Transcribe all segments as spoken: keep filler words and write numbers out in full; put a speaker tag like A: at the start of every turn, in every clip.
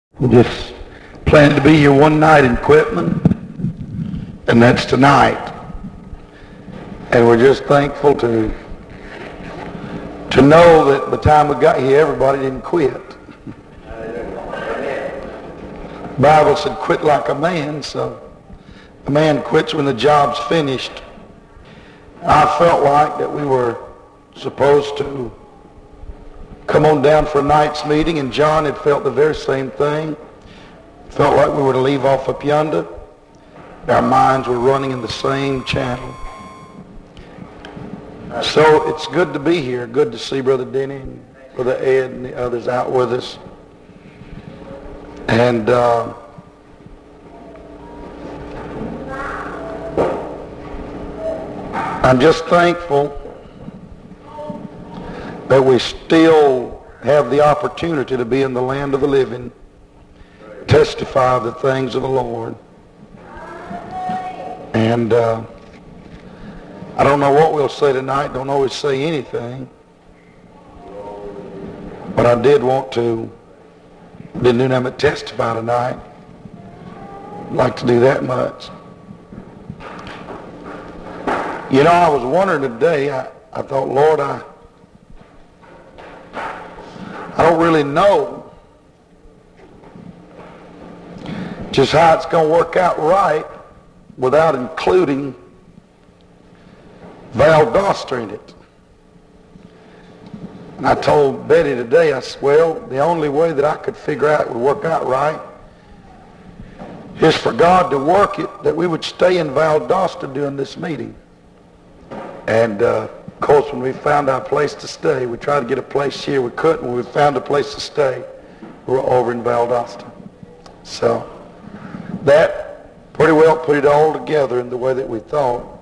A: We just planned to be here one night in Quitman, and that's tonight. And we're just thankful to to know that by the time we got here, everybody didn't quit. The Bible said, quit like a man, so a man quits when the job's finished. I felt like that we were supposed to come on down for a night's meeting, and John had felt the very same thing. Felt like we were to leave off up yonder. Our minds were running in the same channel. So it's good to be here. Good to see Brother Denny and Brother Ed and the others out with us. And uh, I'm just thankful that we still have the opportunity to be in the land of the living, testify of the things of the Lord. And uh, I don't know what we'll say tonight, don't always say anything, but I did want to, didn't do nothing but testify tonight. I'd like to do that much. You know, I was wondering today, I, I thought, Lord, I I don't really know just how it's going to work out right without including Valdosta in it. And I told Betty today, I said, well, the only way that I could figure out it would work out right is for God to work it that we would stay in Valdosta during this meeting. And uh, of course, when we found our place to stay, we tried to get a place here. We couldn't. When we found a place to stay, we were over in Valdosta. So that pretty well put it all together in the way that we thought.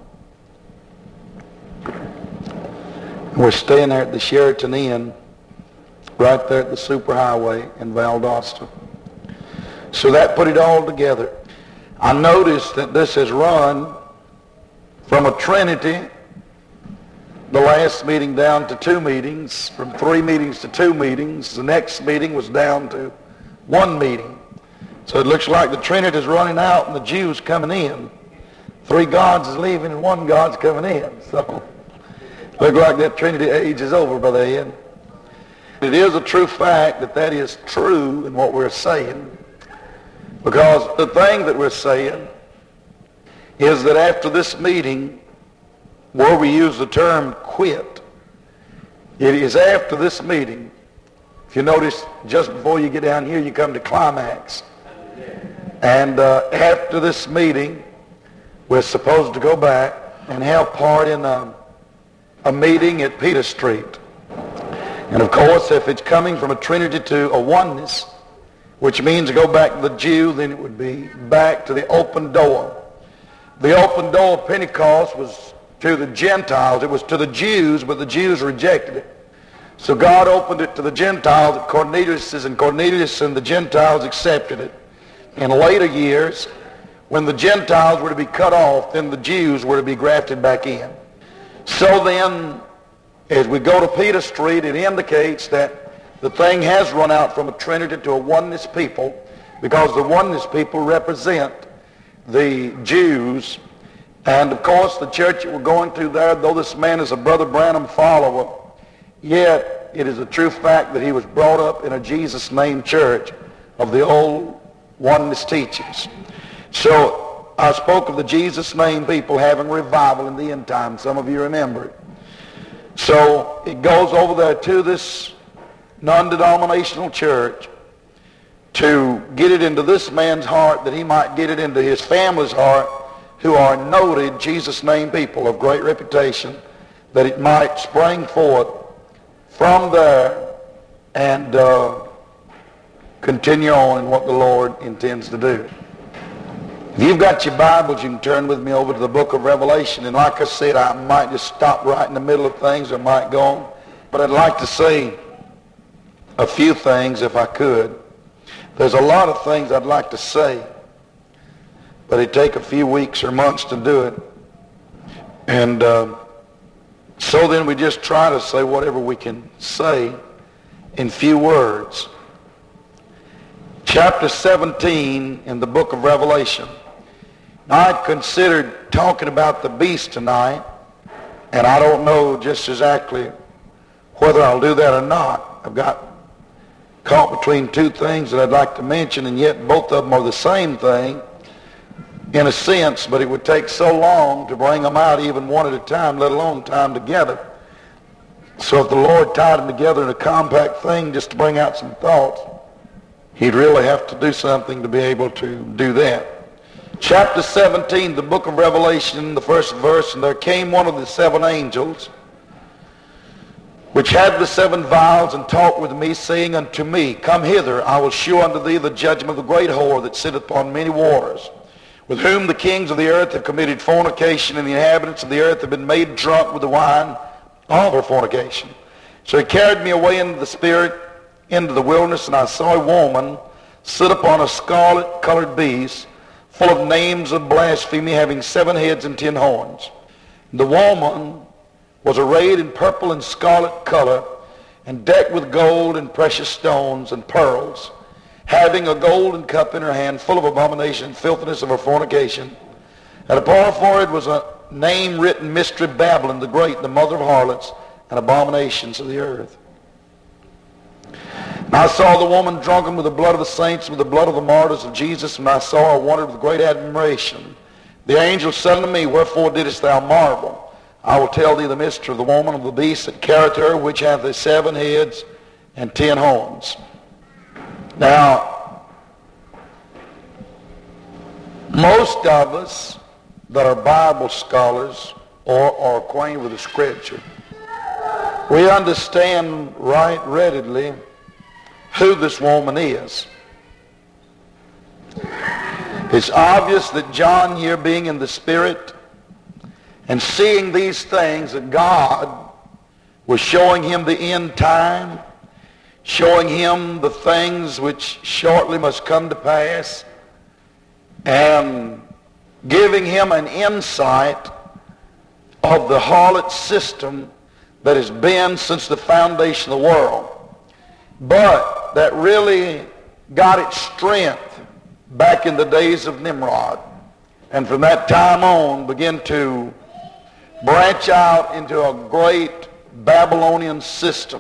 A: And we're staying there at the Sheraton Inn, right there at the superhighway in Valdosta. So that put it all together. I noticed that this has run from a Trinity, the last meeting down to two meetings, from three meetings to two meetings. The next meeting was down to one meeting. So it looks like the Trinity is running out and the Jews coming in. Three gods is leaving and one God's coming in. So it looks like that Trinity age is over, Brother Ed. It is a true fact that that is true in what we're saying, because the thing that we're saying is that after this meeting, where we use the term quit, it is after this meeting. If you notice, just before you get down here, you come to climax. And uh, after this meeting, we're supposed to go back and have part in a, a meeting at Peter Street. And of course, if it's coming from a Trinity to a oneness, which means to go back to the Jew, then it would be back to the open door. The open door of Pentecost was to the Gentiles. It was to the Jews, but the Jews rejected it. So God opened it to the Gentiles at Cornelius, and Cornelius and the Gentiles accepted it. In later years, when the Gentiles were to be cut off, then the Jews were to be grafted back in. So then, as we go to Peter Street, it indicates that the thing has run out from a Trinity to a oneness people, because the oneness people represent the Jews. And of course, the church that we're going to there, though this man is a Brother Branham follower, yet it is a true fact that he was brought up in a Jesus name church of the old oneness teachings. So I spoke of the Jesus name people having revival in the end time. Some of you remember it. So it goes over there to this non-denominational church to get it into this man's heart, that he might get it into his family's heart, who are noted Jesus name people of great reputation, that it might spring forth from there and uh, continue on in what the Lord intends to do. If you've got your Bibles, you can turn with me over to the book of Revelation. And like I said, I might just stop right in the middle of things, or might go on. But I'd like to say a few things if I could. There's a lot of things I'd like to say, but it'd take a few weeks or months to do it. And uh, so then we just try to say whatever we can say in few words. chapter seventeen in the book of Revelation. Now, I considered talking about the beast tonight, and I don't know just exactly whether I'll do that or not. I've got caught between two things that I'd like to mention, and yet both of them are the same thing in a sense, but it would take so long to bring them out even one at a time, let alone time together. So if the Lord tied them together in a compact thing just to bring out some thoughts, he'd really have to do something to be able to do that. Chapter seventeen, the book of Revelation, the first verse, and there came one of the seven angels, which had the seven vials, and talked with me, saying unto me, Come hither, I will shew unto thee the judgment of the great whore that sitteth upon many waters, with whom the kings of the earth have committed fornication, and the inhabitants of the earth have been made drunk with the wine of her fornication. So he carried me away into the spirit, into the wilderness, and I saw a woman sit upon a scarlet-colored beast, full of names of blasphemy, having seven heads and ten horns. The woman was arrayed in purple and scarlet color, and decked with gold and precious stones and pearls, having a golden cup in her hand, full of abomination and filthiness of her fornication. And upon her forehead was a name written, Mystery Babylon the Great, the mother of harlots and abominations of the earth. And I saw the woman drunken with the blood of the saints, with the blood of the martyrs of Jesus, and I saw her wondered with great admiration. The angel said unto me, Wherefore didst thou marvel? I will tell thee the mystery of the woman, of the beast that carrieth her, which hath the seven heads and ten horns. Now, most of us that are Bible scholars or are acquainted with the Scripture, we understand right readily who this woman is. It's obvious that John here, being in the Spirit and seeing these things, that God was showing him the end time, showing him the things which shortly must come to pass, and giving him an insight of the harlot system that has been since the foundation of the world, but that really got its strength back in the days of Nimrod, and from that time on began to branch out into a great Babylonian system.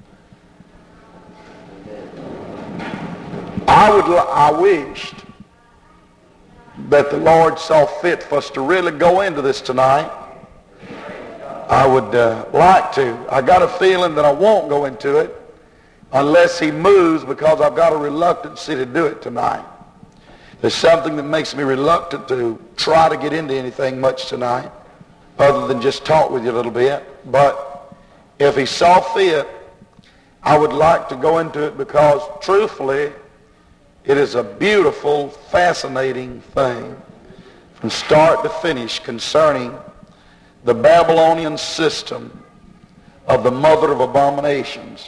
A: I would, I wished that the Lord saw fit for us to really go into this tonight. I would uh, like to. I got a feeling that I won't go into it unless he moves, because I've got a reluctancy to do it tonight. There's something that makes me reluctant to try to get into anything much tonight, other than just talk with you a little bit. But if he saw fit, I would like to go into it, because truthfully, it is a beautiful, fascinating thing from start to finish concerning the Babylonian system of the mother of abominations.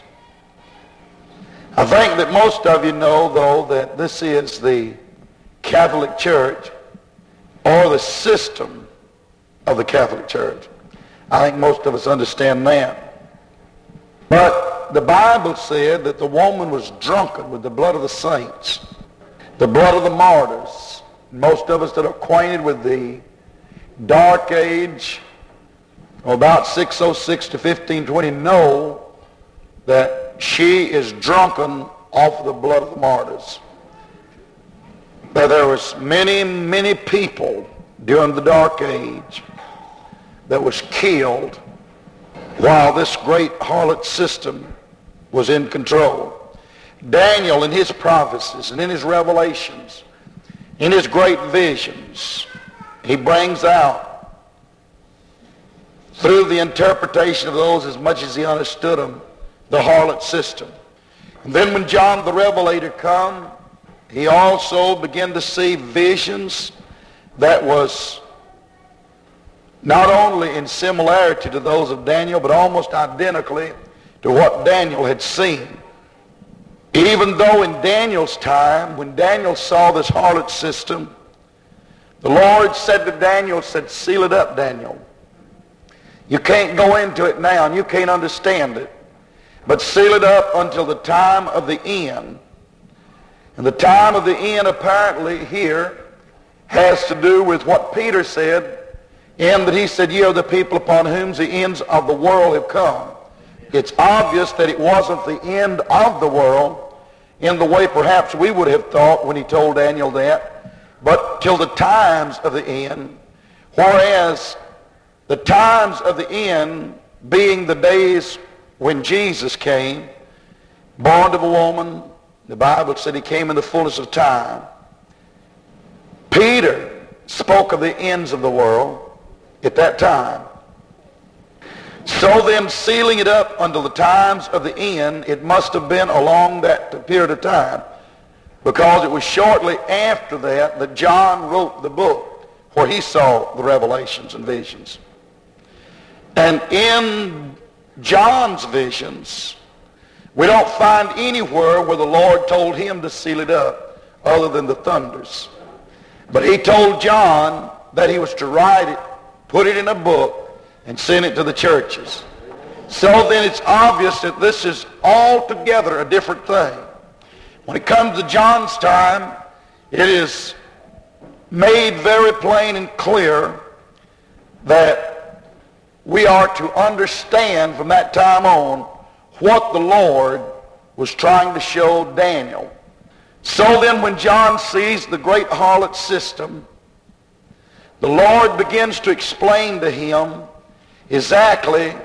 A: I think that most of you know, though, that this is the Catholic Church, or the system of the Catholic Church. I think most of us understand that. But the Bible said that the woman was drunken with the blood of the saints, the blood of the martyrs. Most of us that are acquainted with the dark age, about six oh six to fifteen twenty, know that she is drunken off the blood of the martyrs. That there was many, many people during the dark age that was killed while this great harlot system was in control. Daniel, in his prophecies and in his revelations, in his great visions, he brings out, through the interpretation of those as much as he understood them, the harlot system. And then when John the Revelator come, he also began to see visions that was not only in similarity to those of Daniel, but almost identically to what Daniel had seen. Even though in Daniel's time, when Daniel saw this harlot system, the Lord said to Daniel, said, seal it up, Daniel. You can't go into it now, and you can't understand it. But seal it up until the time of the end. And the time of the end apparently here has to do with what Peter said, in that he said, ye are the people upon whom the ends of the world have come. It's obvious that it wasn't the end of the world in the way perhaps we would have thought when he told Daniel that, but till the times of the end, whereas the times of the end being the days when Jesus came, born of a woman, the Bible said he came in the fullness of time. Peter spoke of the ends of the world at that time. So then, sealing it up until the times of the end, it must have been along that period of time, because it was shortly after that that John wrote the book where he saw the revelations and visions. And in John's visions, we don't find anywhere where the Lord told him to seal it up other than the thunders. But he told John that he was to write it, put it in a book, and send it to the churches. So then it's obvious that this is altogether a different thing. When it comes to John's time, it is made very plain and clear that we are to understand from that time on what the Lord was trying to show Daniel. So then when John sees the great harlot system, the Lord begins to explain to him exactly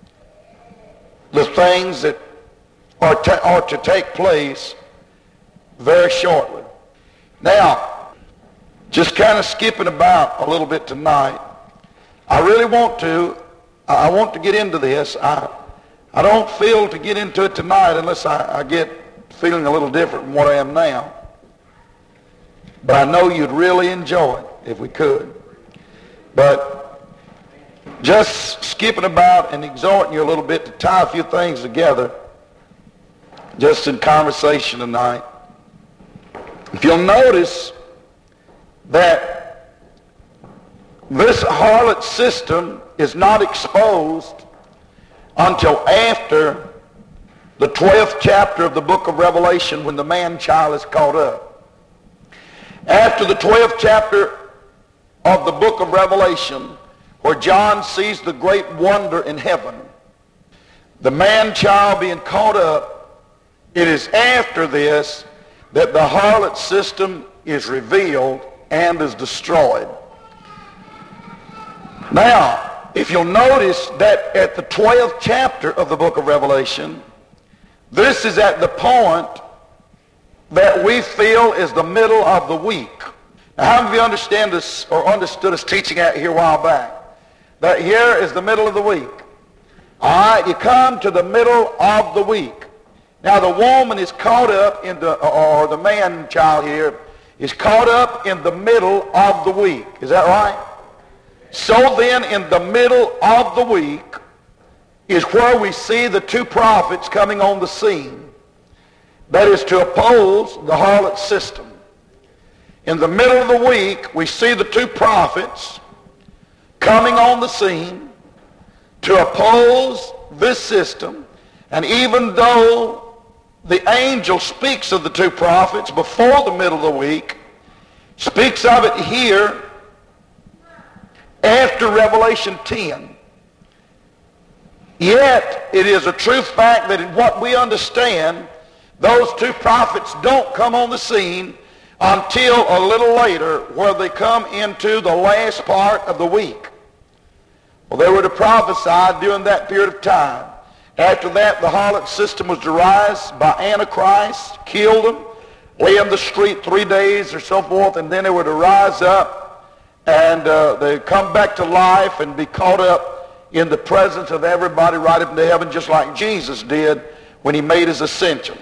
A: the things that are to, are to take place very shortly. Now, just kind of skipping about a little bit tonight, I really want to, I want to get into this. I, I don't feel to get into it tonight unless I, I get feeling a little different from what I am now. But I know you'd really enjoy it if we could. But just skipping about and exhorting you a little bit to tie a few things together just in conversation tonight. If you'll notice that this harlot system is not exposed until after the twelfth chapter of the book of Revelation, when the man-child is caught up. After the twelfth chapter of the book of Revelation, where John sees the great wonder in heaven, the man-child being caught up, it is after this that the harlot system is revealed and is destroyed. Now, if you'll notice that at the twelfth chapter of the book of Revelation, this is at the point that we feel is the middle of the week. Now, how many of you understand this or understood us teaching out here a while back? That here is the middle of the week. All right, you come to the middle of the week. Now, the woman is caught up in the, or the man-child here, is caught up in the middle of the week. Is that right? So then, in the middle of the week is where we see the two prophets coming on the scene. That is to oppose the harlot system. In the middle of the week, we see the two prophets coming on the scene to oppose this system. And even though the angel speaks of the two prophets before the middle of the week, speaks of it here after Revelation ten, yet it is a true fact that in what we understand, those two prophets don't come on the scene until a little later, where they come into the last part of the week. Well, they were to prophesy during that period of time. After that, the harlot system was to rise by Antichrist, kill them, lay in the street three days or so forth, and then they were to rise up and uh, they come back to life and be caught up in the presence of everybody right up into heaven, just like Jesus did when he made his ascension.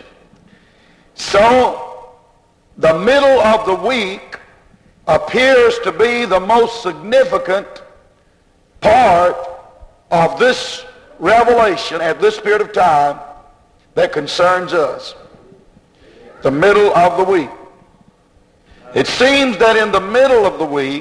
A: So, the middle of the week appears to be the most significant part of this revelation at this period of time that concerns us. The middle of the week. It seems that in the middle of the week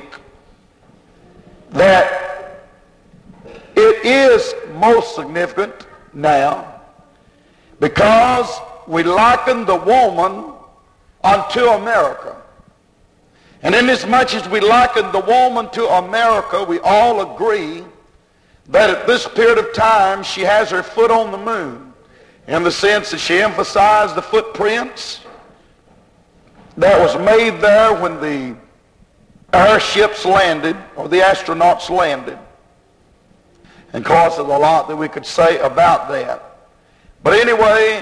A: that it is most significant now, because we liken the woman unto America. And inasmuch as we liken the woman to America, we all agree that at this period of time she has her foot on the moon, in the sense that she emphasized the footprints that was made there when the airships landed, or the astronauts landed. And of course, there's a lot that we could say about that. But anyway,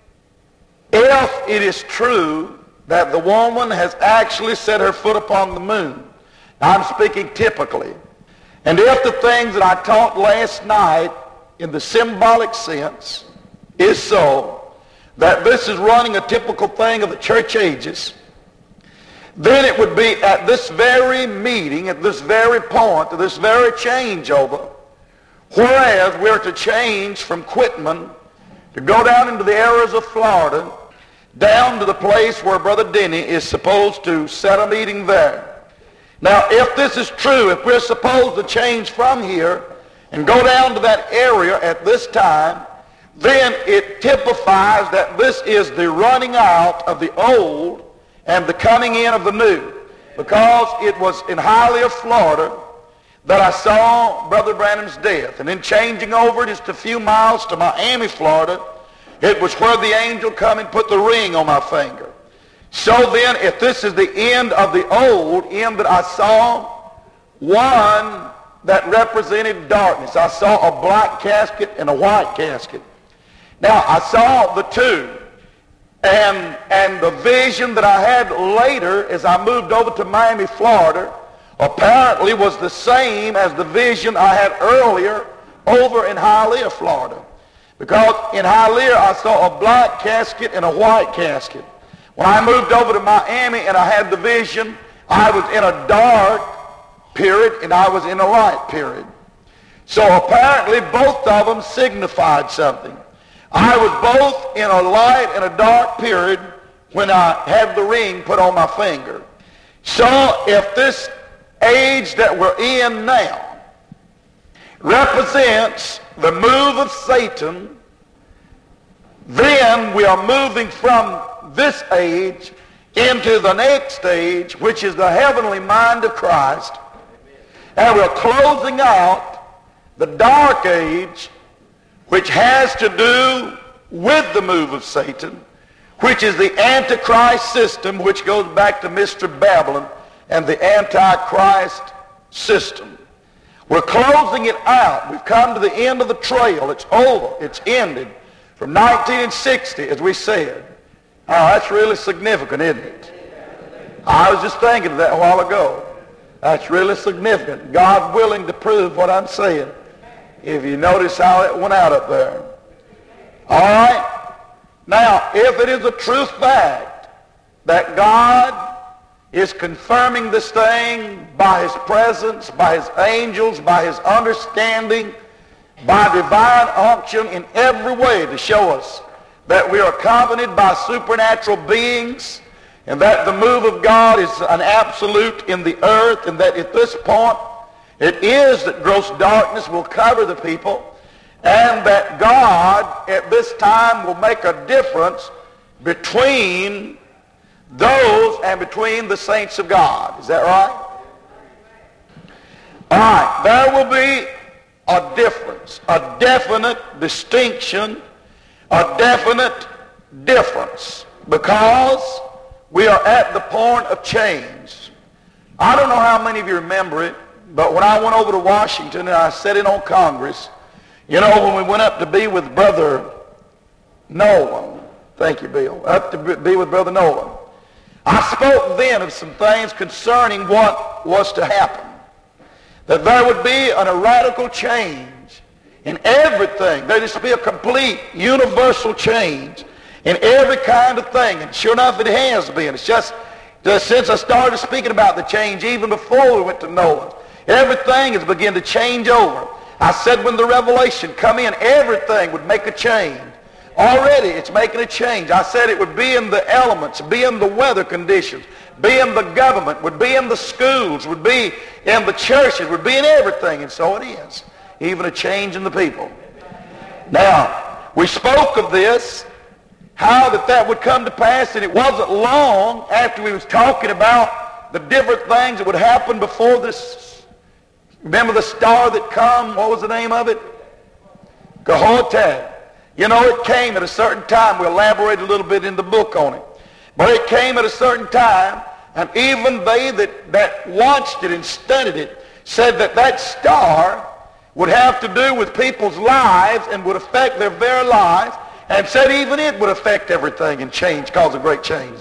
A: if it is true that the woman has actually set her foot upon the moon, I'm speaking typically, and if the things that I taught last night in the symbolic sense is so, that this is running a typical thing of the church ages, then it would be at this very meeting, at this very point, at this very changeover, whereas we're to change from Quitman to go down into the areas of Florida, down to the place where Brother Denny is supposed to set a meeting there. Now, if this is true, if we're supposed to change from here and go down to that area at this time, then it typifies that this is the running out of the old and the coming in of the new. Because it was in Hialeah, Florida, that I saw Brother Branham's death. And in changing over just a few miles to Miami, Florida, it was where the angel come and put the ring on my finger. So then, if this is the end of the old, in that I saw one that represented darkness. I saw a black casket and a white casket. Now, I saw the two. And, and the vision that I had later as I moved over to Miami, Florida, apparently was the same as the vision I had earlier over in Hialeah, Florida. Because in Hialeah I saw a black casket and a white casket. When I moved over to Miami and I had the vision, I was in a dark period and I was in a light period. So apparently both of them signified something. I was both in a light and a dark period when I had the ring put on my finger. So if this age that we're in now represents the move of Satan, then we are moving from this age into the next age, which is the heavenly mind of Christ. And we're closing out the dark age, which has to do with the move of Satan, which is the Antichrist system, which goes back to Mister Babylon and the Antichrist system. We're closing it out. We've come to the end of the trail. It's over. It's ended. From nineteen sixty, as we said. Oh, that's really significant, isn't it? I was just thinking of that a while ago. That's really significant. God willing to prove what I'm saying. If you notice how it went out up there. All right? Now, if it is a true fact that God is confirming this thing by his presence, by his angels, by his understanding, by divine unction in every way to show us that we are accompanied by supernatural beings, and that the move of God is an absolute in the earth, and that at this point it is that gross darkness will cover the people, and that God at this time will make a difference between those and between the saints of God. Is that right? All right, there will be a difference, a definite distinction, a definite difference, because we are at the point of change. I don't know how many of you remember it, but when I went over to Washington and I sat in on Congress, you know, when we went up to be with Brother Nolan, thank you, Bill, up to be with Brother Nolan, I spoke then of some things concerning what was to happen. That there would be an, a radical change in everything. There would be a complete, universal change in every kind of thing. And sure enough, it has been. It's just, just since I started speaking about the change, even before we went to Nolan, everything has begun to change over. I said when the revelation come in, everything would make a change. Already it's making a change. I said it would be in the elements, be in the weather conditions, be in the government, would be in the schools, would be in the churches, would be in everything. And so it is. Even a change in the people. Now, we spoke of this, how that that would come to pass, and it wasn't long after we was talking about the different things that would happen before this. Remember the star that come? What was the name of it? Jehoiakim. You know, it came at a certain time. We elaborate a little bit in the book on it. But it came at a certain time, and even they that, that watched it and studied it said that that star would have to do with people's lives and would affect their very lives, and said even it would affect everything and change, cause a great change.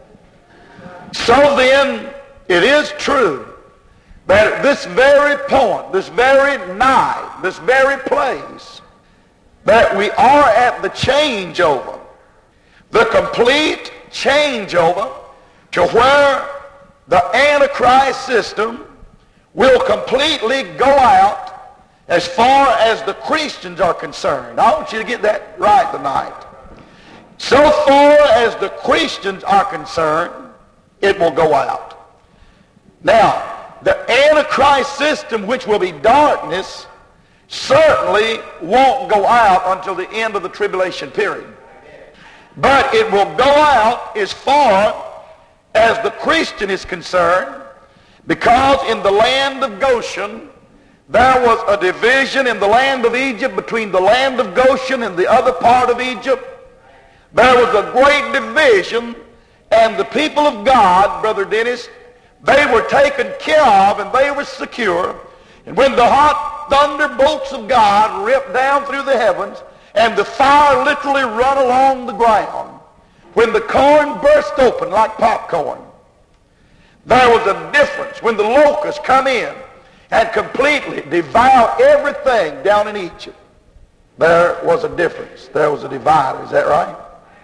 A: So then, it is true that at this very point, this very night, this very place, that we are at the changeover, the complete changeover to where the Antichrist system will completely go out as far as the Christians are concerned. I want you to get that right tonight. So far as the Christians are concerned, it will go out. Now, the Antichrist system, which will be darkness, certainly won't go out until the end of the tribulation period. But it will go out as far as the Christian is concerned, because in the land of Goshen, there was a division in the land of Egypt between the land of Goshen and the other part of Egypt. There was a great division, and the people of God, Brother Dennis, they were taken care of and they were secure. And when the hot thunderbolts of God ripped down through the heavens and the fire literally run along the ground, when the corn burst open like popcorn, there was a difference. When the locusts come in and completely devour everything down in Egypt, there was a difference. There was a divider. Is that right?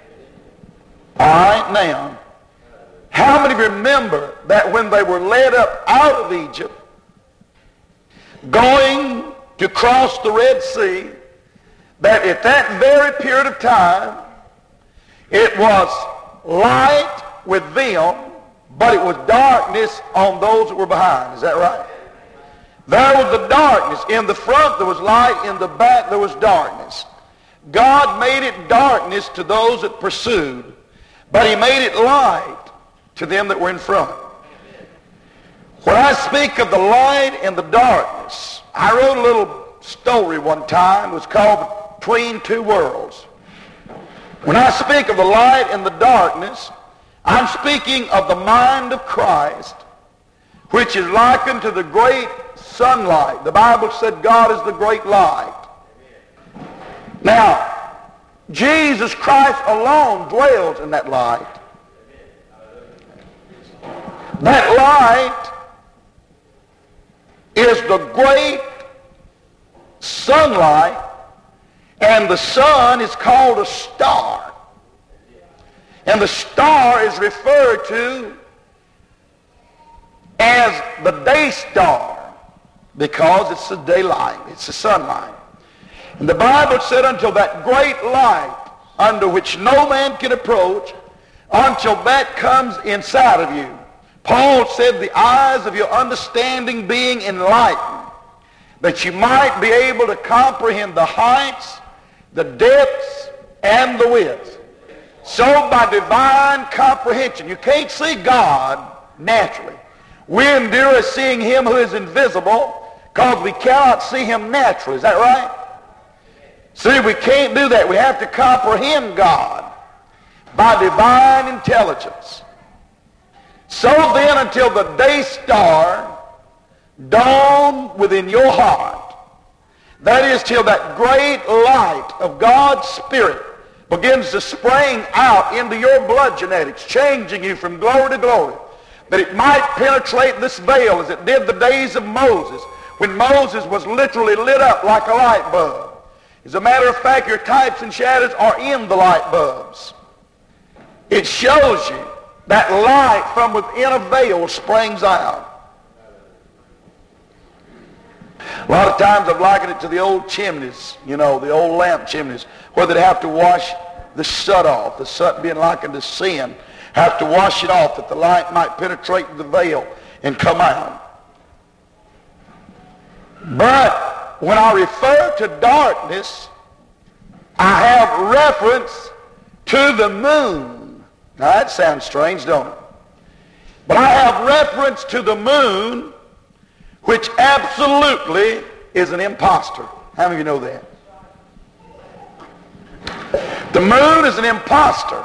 A: All right, now, how many remember that when they were led up out of Egypt, going to cross the Red Sea, that at that very period of time, it was light with them, but it was darkness on those that were behind. Is that right? There was the darkness. In the front there was light. In the back there was darkness. God made it darkness to those that pursued, but he made it light to them that were in front. When I speak of the light and the darkness, I wrote a little story one time. It was called Between Two Worlds. When I speak of the light and the darkness, I'm speaking of the mind of Christ, which is likened to the great sunlight. The Bible said God is the great light. Now, Jesus Christ alone dwells in that light. That light is the great sunlight, and the sun is called a star. And the star is referred to as the day star because it's the daylight, it's the sunlight. And the Bible said, until that great light under which no man can approach, until that comes inside of you. Paul said, the eyes of your understanding being enlightened, that you might be able to comprehend the heights, the depths, and the width. So by divine comprehension, you can't see God naturally. We endure seeing him who is invisible because we cannot see him naturally. Is that right? See, we can't do that. We have to comprehend God by divine intelligence. So then, until the day star dawn within your heart, that is, till that great light of God's Spirit begins to spring out into your blood genetics, changing you from glory to glory, that it might penetrate this veil as it did the days of Moses, when Moses was literally lit up like a light bulb. As a matter of fact, your types and shadows are in the light bulbs. It shows you that light from within a veil springs out. A lot of times I've likened it to the old chimneys, you know, the old lamp chimneys, where they'd have to wash the soot off, the soot being likened to sin, have to wash it off that the light might penetrate the veil and come out. But when I refer to darkness, I have reference to the moon. Now that sounds strange, don't it? But I have reference to the moon, which absolutely is an impostor. How many of you know that? The moon is an impostor.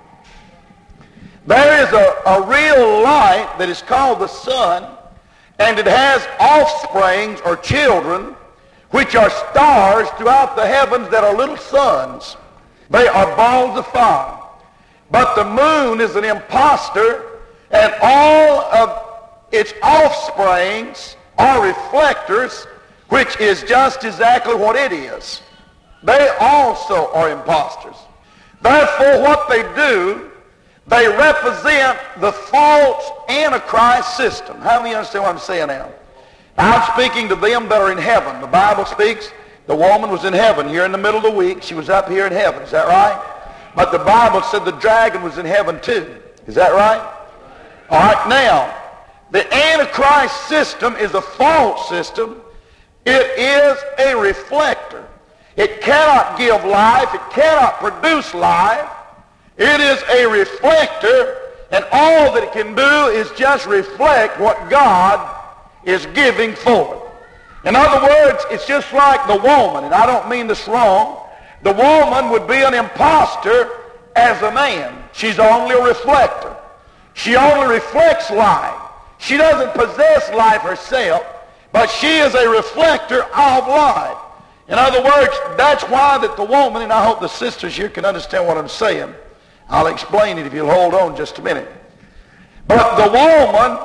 A: There is a, a real light that is called the sun, and it has offsprings or children, which are stars throughout the heavens that are little suns. They are balls of fire. But the moon is an impostor, and all of its offsprings are reflectors, which is just exactly what it is. They also are impostors. Therefore, what they do, they represent the false Antichrist system. How many understand what I'm saying now? I'm speaking to them that are in heaven. The Bible speaks, the woman was in heaven here in the middle of the week. She was up here in heaven. Is that right? But the Bible said the dragon was in heaven too. Is that right? All right, now, the Antichrist system is a false system. It is a reflector. It cannot give life. It cannot produce life. It is a reflector, and all that it can do is just reflect what God is giving forth. In other words, it's just like the woman, and I don't mean this wrong. The woman would be an impostor as a man. She's only a reflector. She only reflects life. She doesn't possess life herself, but she is a reflector of life. In other words, that's why that the woman, and I hope the sisters here can understand what I'm saying. I'll explain it if you'll hold on just a minute. But the woman,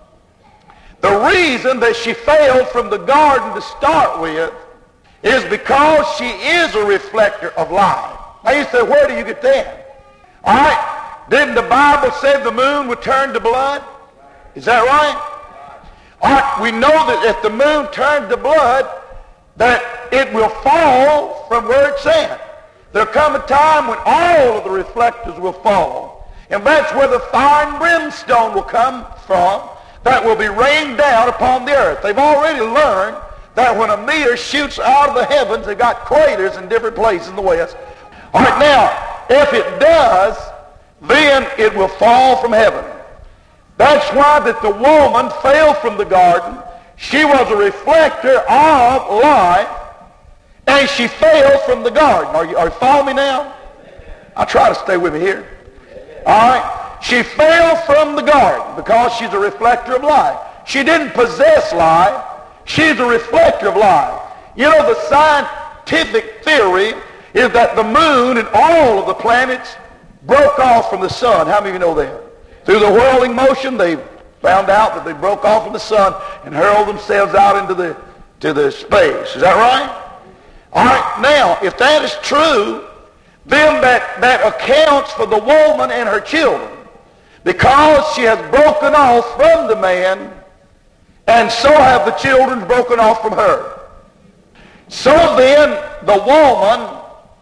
A: the reason that she failed from the garden to start with is because she is a reflector of life. Now you say, where do you get that? All right, didn't the Bible say the moon would turn to blood? Is that right? All right, we know that if the moon turned to blood, that it will fall from where it's at. There'll come a time when all of the reflectors will fall. And that's where the fire and brimstone will come from that will be rained down upon the earth. They've already learned that when a meteor shoots out of the heavens, they've got craters in different places in the west. All right, now, if it does, then it will fall from heaven. That's why that the woman fell from the garden. She was a reflector of life, and she fell from the garden. Are you, are you following me now? I'll try to stay with me here. All right. She fell from the garden because she's a reflector of life. She didn't possess life. She's a reflector of life. You know, the scientific theory is that the moon and all of the planets broke off from the sun. How many of you know that? Through the whirling motion, they found out that they broke off from the sun and hurled themselves out into the, to the space. Is that right? All right, now, if that is true, then that, that accounts for the woman and her children, because she has broken off from the man, and so have the children broken off from her. So then, the woman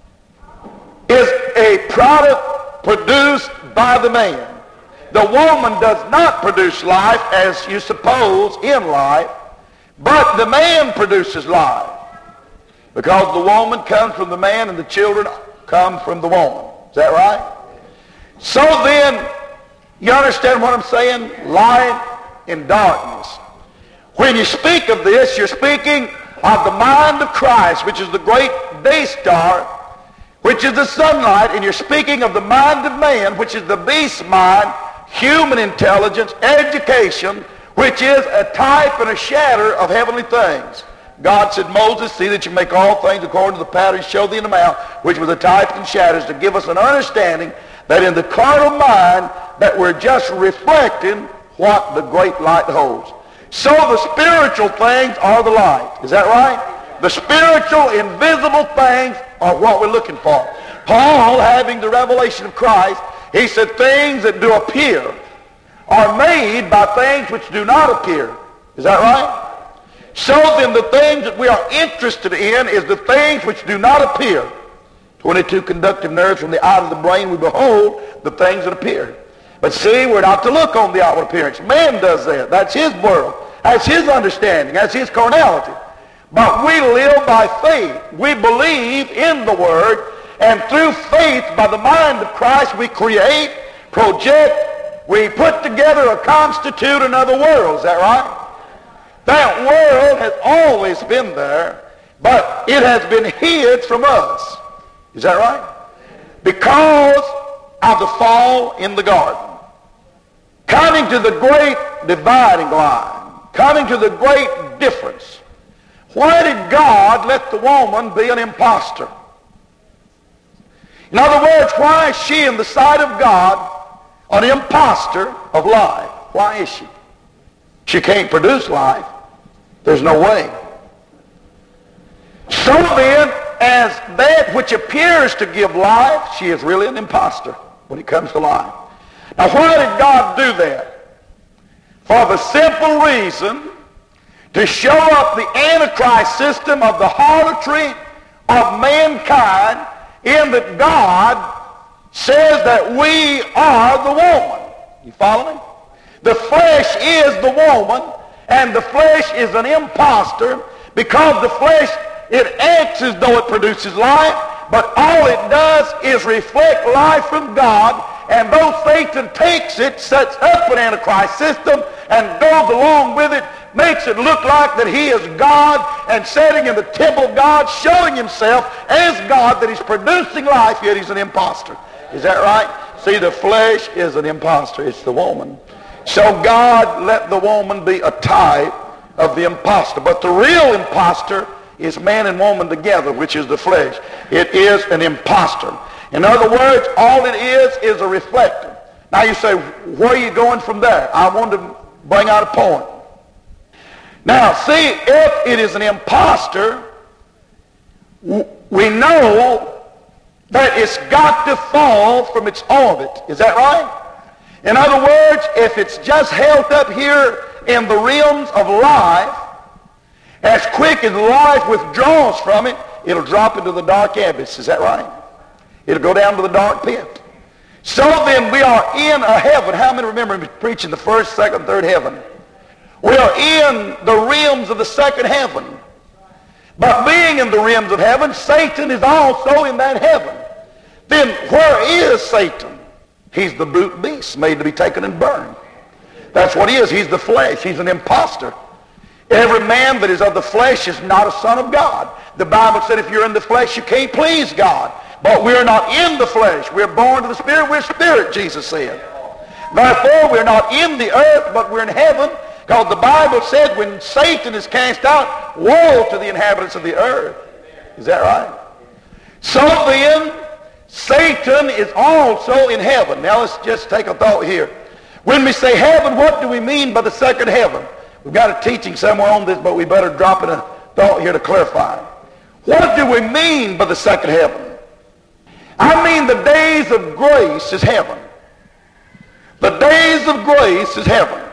A: is a product produced by the man. The woman does not produce life, as you suppose, in life, but the man produces life. Because the woman comes from the man and the children come from the woman. Is that right? So then, you understand what I'm saying? Light and darkness. When you speak of this, you're speaking of the mind of Christ, which is the great day star, which is the sunlight, and you're speaking of the mind of man, which is the beast mind, human intelligence, education, which is a type and a shadow of heavenly things. God said, Moses, see that you make all things according to the pattern show thee in the mount, which were the types and shadows, to give us an understanding that in the carnal mind that we're just reflecting what the great light holds. So the spiritual things are the light. Is that right? The spiritual, invisible things are what we're looking for. Paul, having the revelation of Christ, he said things that do appear are made by things which do not appear. Is that right? So then the things that we are interested in is the things which do not appear. twenty-two conductive nerves from the eye of the brain, we behold the things that appear. But see, we're not to look on the outward appearance. Man does that. That's his world. That's his understanding. That's his carnality. But we live by faith. We believe in the Word, And through faith, by the mind of Christ, we create, project, we put together or constitute another world. Is that right? That world has always been there, but it has been hid from us. Is that right? Because of the fall in the garden. Coming to the great dividing line, coming to the great difference. Why did God let the woman be an imposter? In other words, why is she in the sight of God an imposter of life? Why is she? She can't produce life. There's no way. So then, as that which appears to give life, she is really an imposter when it comes to life. Now, why did God do that? For the simple reason to show up the Antichrist system of the harlotry of mankind, in that God says that we are the woman. You follow me? The flesh is the woman, and the flesh is an imposter, because the flesh, it acts as though it produces life, but all it does is reflect life from God. And though Satan takes it, sets up an Antichrist system, and goes along with it, makes it look like that he is God, and sitting in the temple of God, showing himself as God, that he's producing life, yet he's an imposter. Is that right? See, the flesh is an imposter. It's the woman. So God let the woman be a type of the imposter. But the real imposter is man and woman together, which is the flesh. It is an imposter. In other words, all it is is a reflector. Now you say, where are you going from there? I want to bring out a point. Now, see, if it is an imposter, we know that it's got to fall from its orbit. Is that right? In other words, if it's just held up here in the realms of life, as quick as life withdraws from it, it'll drop into the dark abyss. Is that right? It'll go down to the dark pit. So then we are in a heaven. How many remember me preaching the first, second, third heaven? We are in the realms of the second heaven. But being in the realms of heaven, Satan is also in that heaven. Then where is Satan? He's the brute beast made to be taken and burned. That's what he is. He's the flesh. He's an imposter. Every man that is of the flesh is not a son of God. The Bible said if you're in the flesh, you can't please God. But we're not in the flesh. We're born to the Spirit. We're spirit, Jesus said. Therefore, we're not in the earth, but we're in heaven. Because the Bible said when Satan is cast out, woe to the inhabitants of the earth. Is that right? So then, Satan is also in heaven. Now let's just take a thought here. When we say heaven, what do we mean by the second heaven? We've got a teaching somewhere on this, but we better drop in a thought here to clarify. What do we mean by the second heaven? I mean the days of grace is heaven. The days of grace is heaven.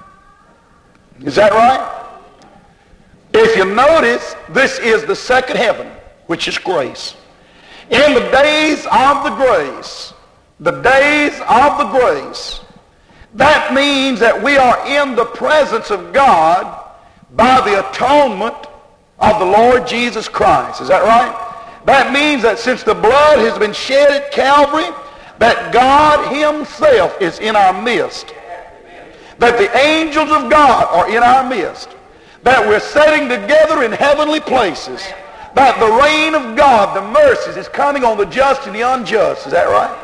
A: Is that right? If you notice, this is the second heaven, which is grace. In the days of the grace, the days of the grace, that means that we are in the presence of God by the atonement of the Lord Jesus Christ. Is that right? That means that since the blood has been shed at Calvary, that God himself is in our midst. That the angels of God are in our midst. That we're sitting together in heavenly places. That the reign of God, the mercies, is coming on the just and the unjust. Is that right?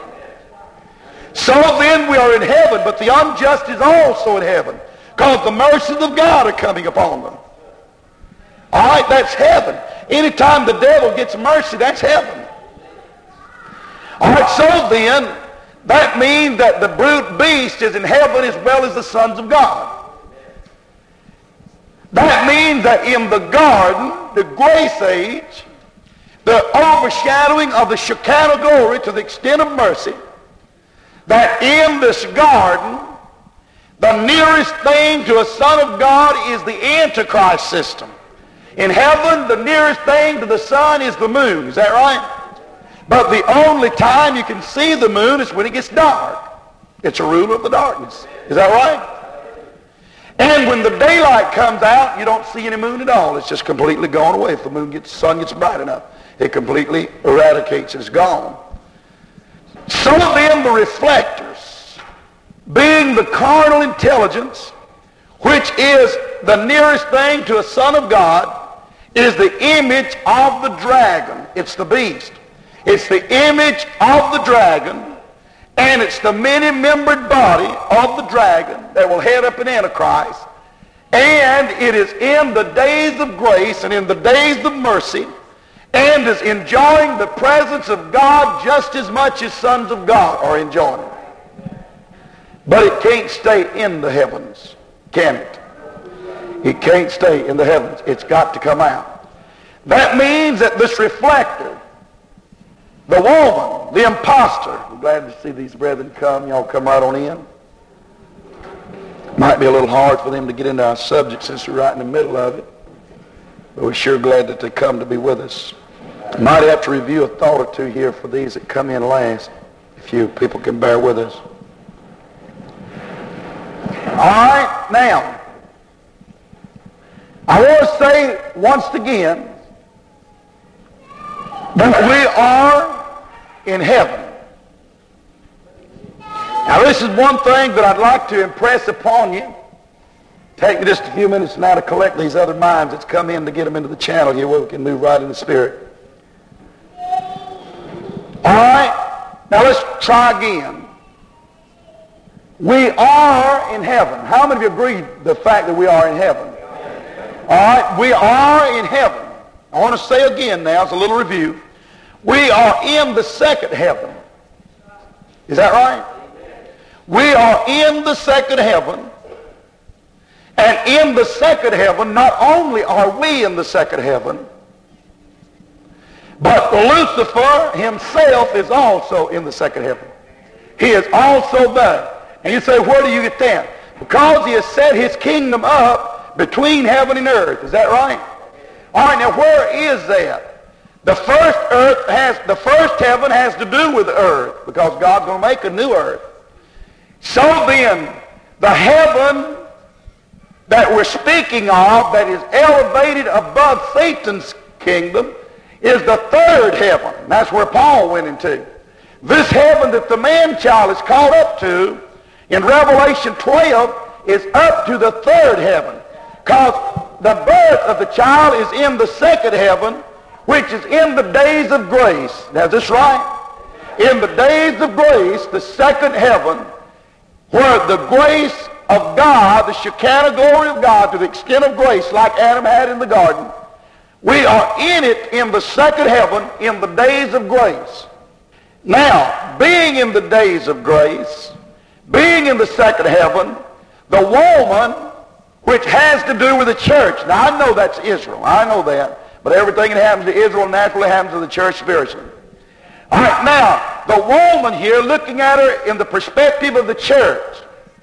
A: So then we are in heaven, but the unjust is also in heaven. Because the mercies of God are coming upon them. All right, that's heaven. Anytime the devil gets mercy, that's heaven. All right, so then, that means that the brute beast is in heaven as well as the sons of God. That means that in the garden, the grace age, the overshadowing of the Shekinah glory to the extent of mercy, that in this garden, the nearest thing to a son of God is the Antichrist system. In heaven, the nearest thing to the sun is the moon. Is that right? But the only time you can see the moon is when it gets dark. It's a rule of the darkness. Is that right? And when the daylight comes out, you don't see any moon at all. It's just completely gone away if the moon gets, sun gets bright enough. It completely eradicates. It's gone. So then the reflectors, being the carnal intelligence, which is the nearest thing to a son of God, is the image of the dragon. It's the beast. It's the image of the dragon, and it's the many-membered body of the dragon that will head up an Antichrist. And it is in the days of grace and in the days of mercy, and is enjoying the presence of God just as much as sons of God are enjoying it. But it can't stay in the heavens, can it? It can't stay in the heavens. It's got to come out. That means that this reflector, the woman, the impostor, I'm glad to see these brethren come. Y'all come right on in. Might be a little hard for them to get into our subject since we're right in the middle of it. But we're sure glad that they come to be with us. Might have to review a thought or two here for these that come in last, if you people can bear with us. All right, now, I want to say once again that we are in heaven. Now, this is one thing that I'd like to impress upon you. Take me just a few minutes now to collect these other minds that's come in to get them into the channel here where we can move right in the Spirit. All right, now let's try again. We are in heaven. How many of you agree the fact that we are in heaven? All right, we are in heaven. I want to say again now, it's a little review. We are in the second heaven. Is that right? We are in the second heaven. And in the second heaven, not only are we in the second heaven, but Lucifer himself is also in the second heaven. He is also there. And you say, where do you get that? Because he has set his kingdom up between heaven and earth. Is that right? All right, now where is that? The first earth has, the first heaven has to do with the earth, because God's going to make a new earth. So then, the heaven that we're speaking of, that is elevated above Satan's kingdom, is the third heaven. That's where Paul went into. This heaven that the man-child is called up to in Revelation twelve is up to the third heaven, because the birth of the child is in the second heaven, which is in the days of grace. Now, is this right? In the days of grace, the second heaven, where the grace of God, the Shekinah glory of God to the extent of grace like Adam had in the garden, we are in it in the second heaven in the days of grace. Now, being in the days of grace, being in the second heaven, the woman, which has to do with the church. Now, I know that's Israel. I know that. But everything that happens to Israel naturally happens to the church spiritually. All right, now, the woman here, looking at her in the perspective of the church.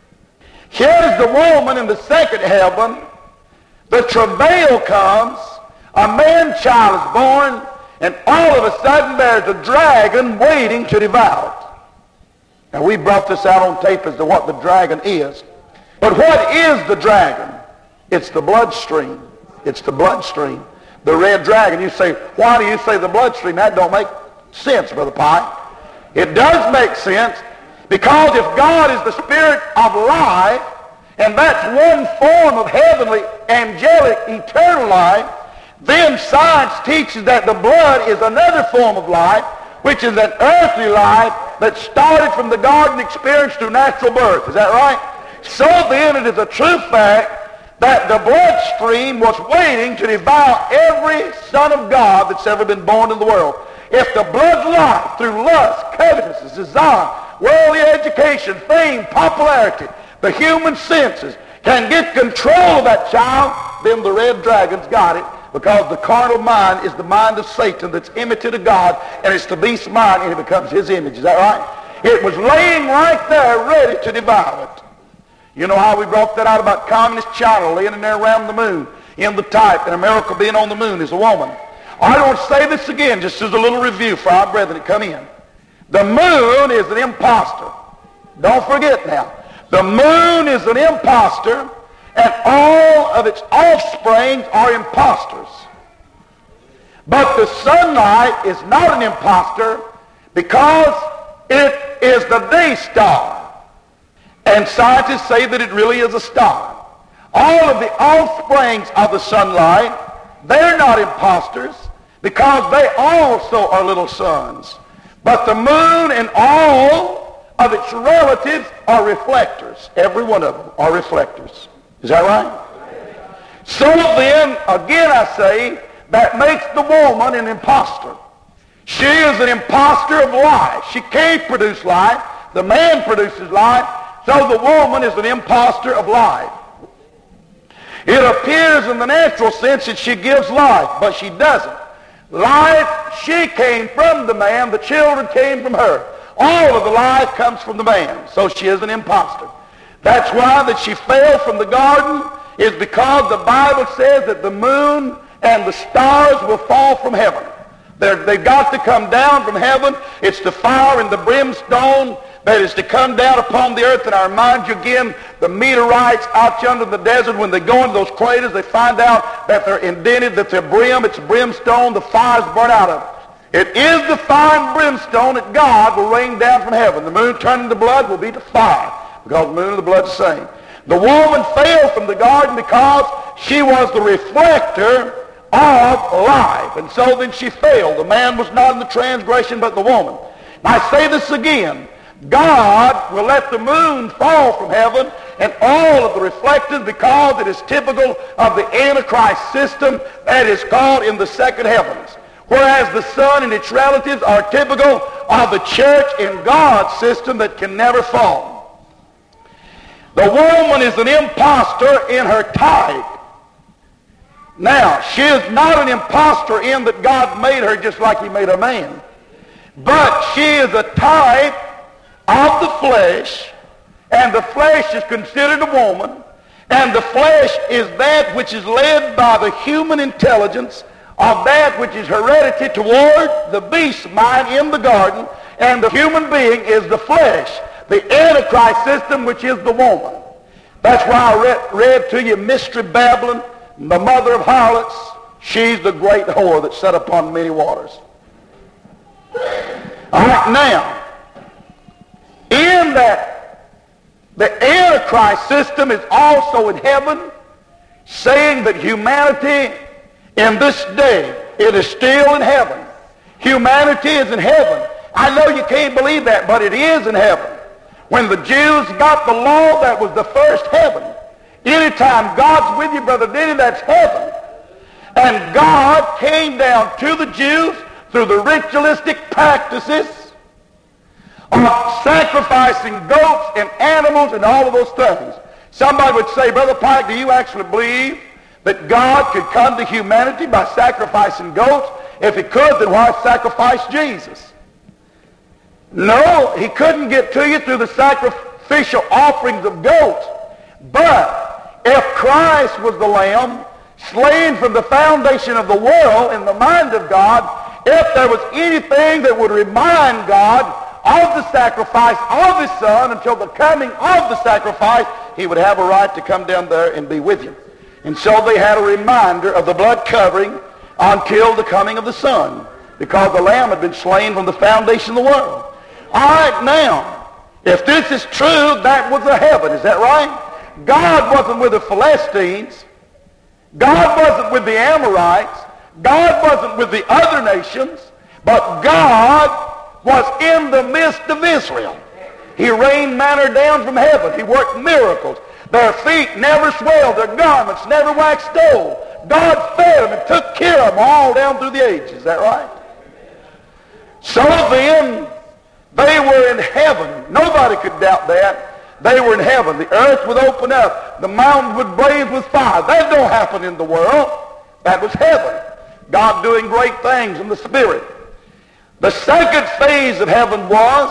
A: Here's the woman in the second heaven. The travail comes. A man-child is born. And all of a sudden, there's a dragon waiting to devour it. Now, we brought this out on tape as to what the dragon is. But what is the dragon? It's the bloodstream. It's the bloodstream. The red dragon. You say, why do you say the bloodstream? That don't make sense, Brother Pike. It does make sense, because if God is the spirit of life, and that's one form of heavenly, angelic, eternal life, then science teaches that the blood is another form of life, which is an earthly life that started from the garden experience through natural birth. Is that right? So then it is a true fact that the bloodstream was waiting to devour every son of God that's ever been born in the world. If the blood life through lust, covetousness, desire, worldly education, fame, popularity, the human senses can get control of that child, then the red dragon's got it, because the carnal mind is the mind of Satan that's enmity to God, and it's the beast's mind, and it becomes his image. Is that right? It was laying right there ready to devour it. You know how we brought that out about communist China laying in there around the moon in the type, and America being on the moon is a woman. I want to say this again, just as a little review for our brethren that come in. The moon is an imposter. Don't forget now. The moon is an imposter, and all of its offspring are imposters. But the sunlight is not an impostor because it is the day star. And scientists say that it really is a star. All of the offsprings of the sunlight, they're not imposters because they also are little suns. But the moon and all of its relatives are reflectors. Every one of them are reflectors. Is that right? So then, again I say, that makes the woman an impostor. She is an impostor of life. She can't produce life. The man produces life. So the woman is an impostor of life. It appears in the natural sense that she gives life, but she doesn't. Life, she came from the man. The children came from her. All of the life comes from the man. So she is an impostor. That's why that she fell from the garden, is because the Bible says that the moon and the stars will fall from heaven. They're, they've got to come down from heaven. It's the fire and the brimstone that is to come down upon the earth. And I remind you again, the meteorites out yonder in the desert, when they go into those craters, they find out that they're indented, that they're brim, it's brimstone, the fire's burnt out of it. It is the fire and brimstone that God will rain down from heaven. The moon turning to blood will be to fire, because the moon and the blood are the same. The woman fell from the garden because she was the reflector of life. And so then she failed. The man was not in the transgression, but the woman. Now I say this again. God will let the moon fall from heaven and all of the reflectors, because it is typical of the Antichrist system that is called in the second heavens. Whereas the sun and its relatives are typical of the church in God's system that can never fall. The woman is an impostor in her type. Now, she is not an impostor in that God made her just like he made a man. But she is a type of the flesh, and the flesh is considered a woman, and the flesh is that which is led by the human intelligence of that which is heredity toward the beast mind in the garden, and the human being is the flesh, the Antichrist system, which is the woman. That's why I read, read to you Mystery Babylon, the mother of harlots. She's the great whore that sat upon many waters. All right, now, in that, the Antichrist system is also in heaven, saying that humanity in this day, it is still in heaven. Humanity is in heaven. I know you can't believe that, but it is in heaven. When the Jews got the law, that was the first heaven. Anytime God's with you, Brother Denny, that's heaven. And God came down to the Jews through the ritualistic practices of sacrificing goats and animals and all of those things. Somebody would say, Brother Pike, do you actually believe that God could come to humanity by sacrificing goats? If he could, then why sacrifice Jesus? No, he couldn't get to you through the sacrificial offerings of goats. But if Christ was the Lamb, slain from the foundation of the world in the mind of God, if there was anything that would remind God of the sacrifice of his Son until the coming of the sacrifice, he would have a right to come down there and be with you. And so they had a reminder of the blood covering until the coming of the Son, because the Lamb had been slain from the foundation of the world. All right, now, if this is true, that was a heaven. Is that right? God wasn't with the Philistines. God wasn't with the Amorites. God wasn't with the other nations. But God was in the midst of Israel. He rained manna down from heaven. He worked miracles. Their feet never swelled. Their garments never waxed old. God fed them and took care of them all down through the ages. Is that right? So then, they were in heaven. Nobody could doubt that. They were in heaven. The earth would open up. The mountains would blaze with fire. That don't happen in the world. That was heaven. God doing great things in the Spirit. The second phase of heaven was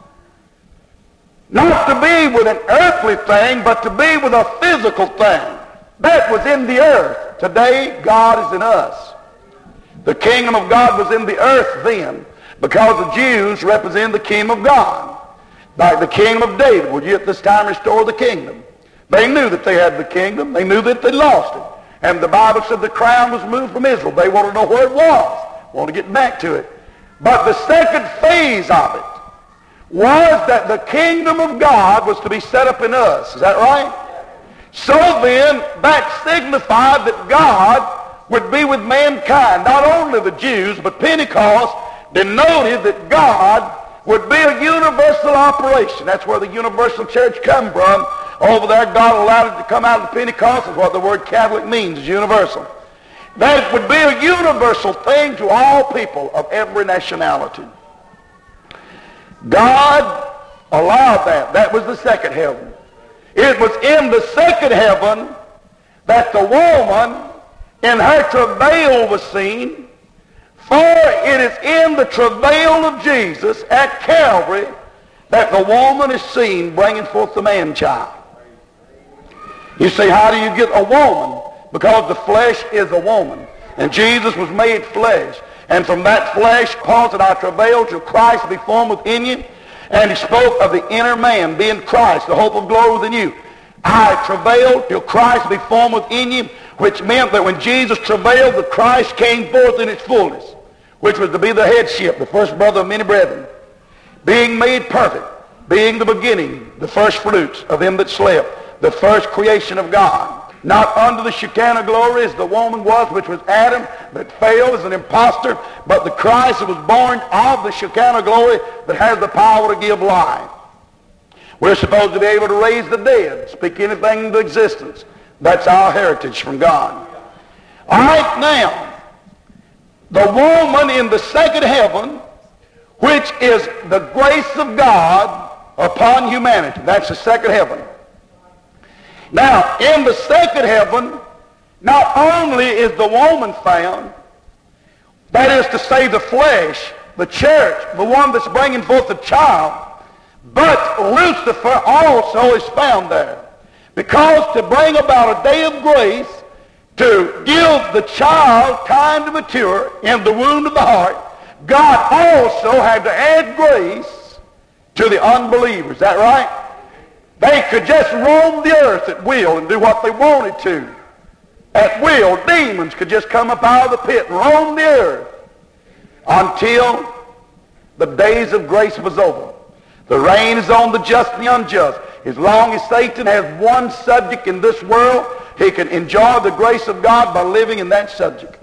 A: not to be with an earthly thing, but to be with a physical thing. That was in the earth. Today, God is in us. The kingdom of God was in the earth then, because the Jews represent the kingdom of God. Like the kingdom of David, would you at this time restore the kingdom? They knew that they had the kingdom. They knew that they lost it. And the Bible said the crown was moved from Israel. They wanted to know where it was. I want to get back to it. But the second phase of it was that the kingdom of God was to be set up in us. Is that right? So then, that signified that God would be with mankind, not only the Jews, but Pentecost denoted that God would be a universal operation. That's where the universal church come from. Over there, God allowed it to come out of the Pentecost, is what the word Catholic means, is universal. That it would be a universal thing to all people of every nationality. God allowed that. That was the second heaven. It was in the second heaven that the woman in her travail was seen, for it is in the travail of Jesus at Calvary that the woman is seen bringing forth the man-child. You say, how do you get a woman? Because the flesh is a woman. And Jesus was made flesh. And from that flesh, Paul said, I travail till Christ be formed within you. And he spoke of the inner man being Christ, the hope of glory within you. I travail till Christ be formed within you, which meant that when Jesus travailed, the Christ came forth in its fullness, which was to be the headship, the first brother of many brethren, being made perfect, being the beginning, the first fruits of them that slept, the first creation of God. Not under the Shekinah glory as the woman was, which was Adam, that failed as an impostor, but the Christ that was born of the Shekinah glory that has the power to give life. We're supposed to be able to raise the dead, speak anything into existence. That's our heritage from God. All right, now, the woman in the second heaven, which is the grace of God upon humanity. That's the second heaven. Now, in the second heaven, not only is the woman found, that is to say the flesh, the church, the one that's bringing forth the child, but Lucifer also is found there. Because to bring about a day of grace, to give the child time to mature in the womb of the heart, God also had to add grace to the unbelievers. Is that right? They could just roam the earth at will and do what they wanted to. At will, demons could just come up out of the pit and roam the earth until the days of grace was over. The rain is on the just and the unjust. As long as Satan has one subject in this world, he can enjoy the grace of God by living in that subject.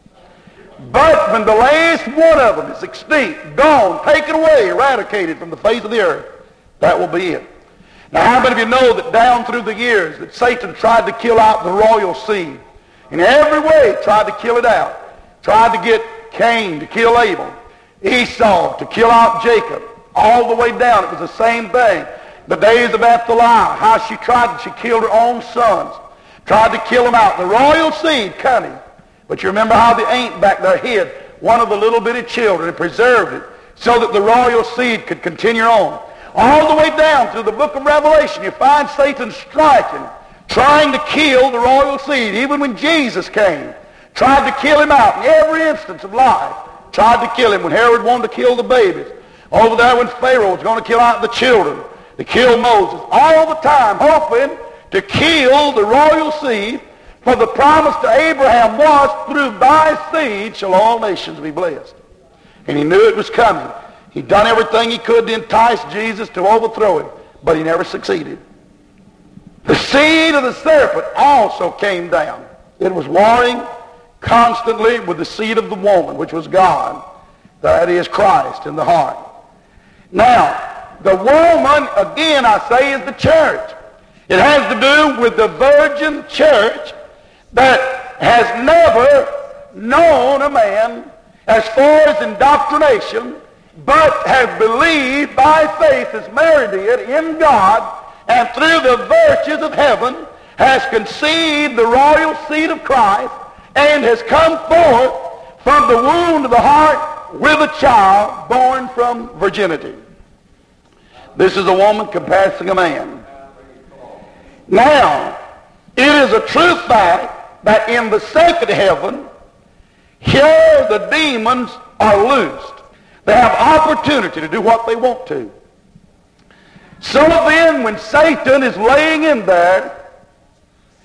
A: But when the last one of them is extinct, gone, taken away, eradicated from the face of the earth, that will be it. Now, how many of you know that down through the years that Satan tried to kill out the royal seed? In every way tried to kill it out. Tried to get Cain to kill Abel. Esau to kill out Jacob. All the way down, it was the same thing. The days of Athaliah, how she tried, she killed her own sons. Tried to kill them out. The royal seed, cunning. But you remember how the ain't back there hid one of the little bitty children and preserved it so that the royal seed could continue on. All the way down through the book of Revelation, you find Satan striking, trying to kill the royal seed. Even when Jesus came, tried to kill him out in every instance of life. Tried to kill him when Herod wanted to kill the babies. Over there when Pharaoh was going to kill out the children, to kill Moses. All the time hoping to kill the royal seed, for the promise to Abraham was, through thy seed shall all nations be blessed. And he knew it was coming. He'd done everything he could to entice Jesus to overthrow him, but he never succeeded. The seed of the serpent also came down. It was warring constantly with the seed of the woman, which was God. That is Christ in the heart. Now, the woman, again I say, is the church. It has to do with the virgin church that has never known a man as far as indoctrination, but has believed by faith, as Mary did, in God, and through the virtues of heaven has conceived the royal seed of Christ and has come forth from the womb of the heart with a child born from virginity. This is a woman compassing a man. Now, it is a true fact that in the second heaven, here the demons are loosed. They have opportunity to do what they want to. So then, when Satan is laying in there,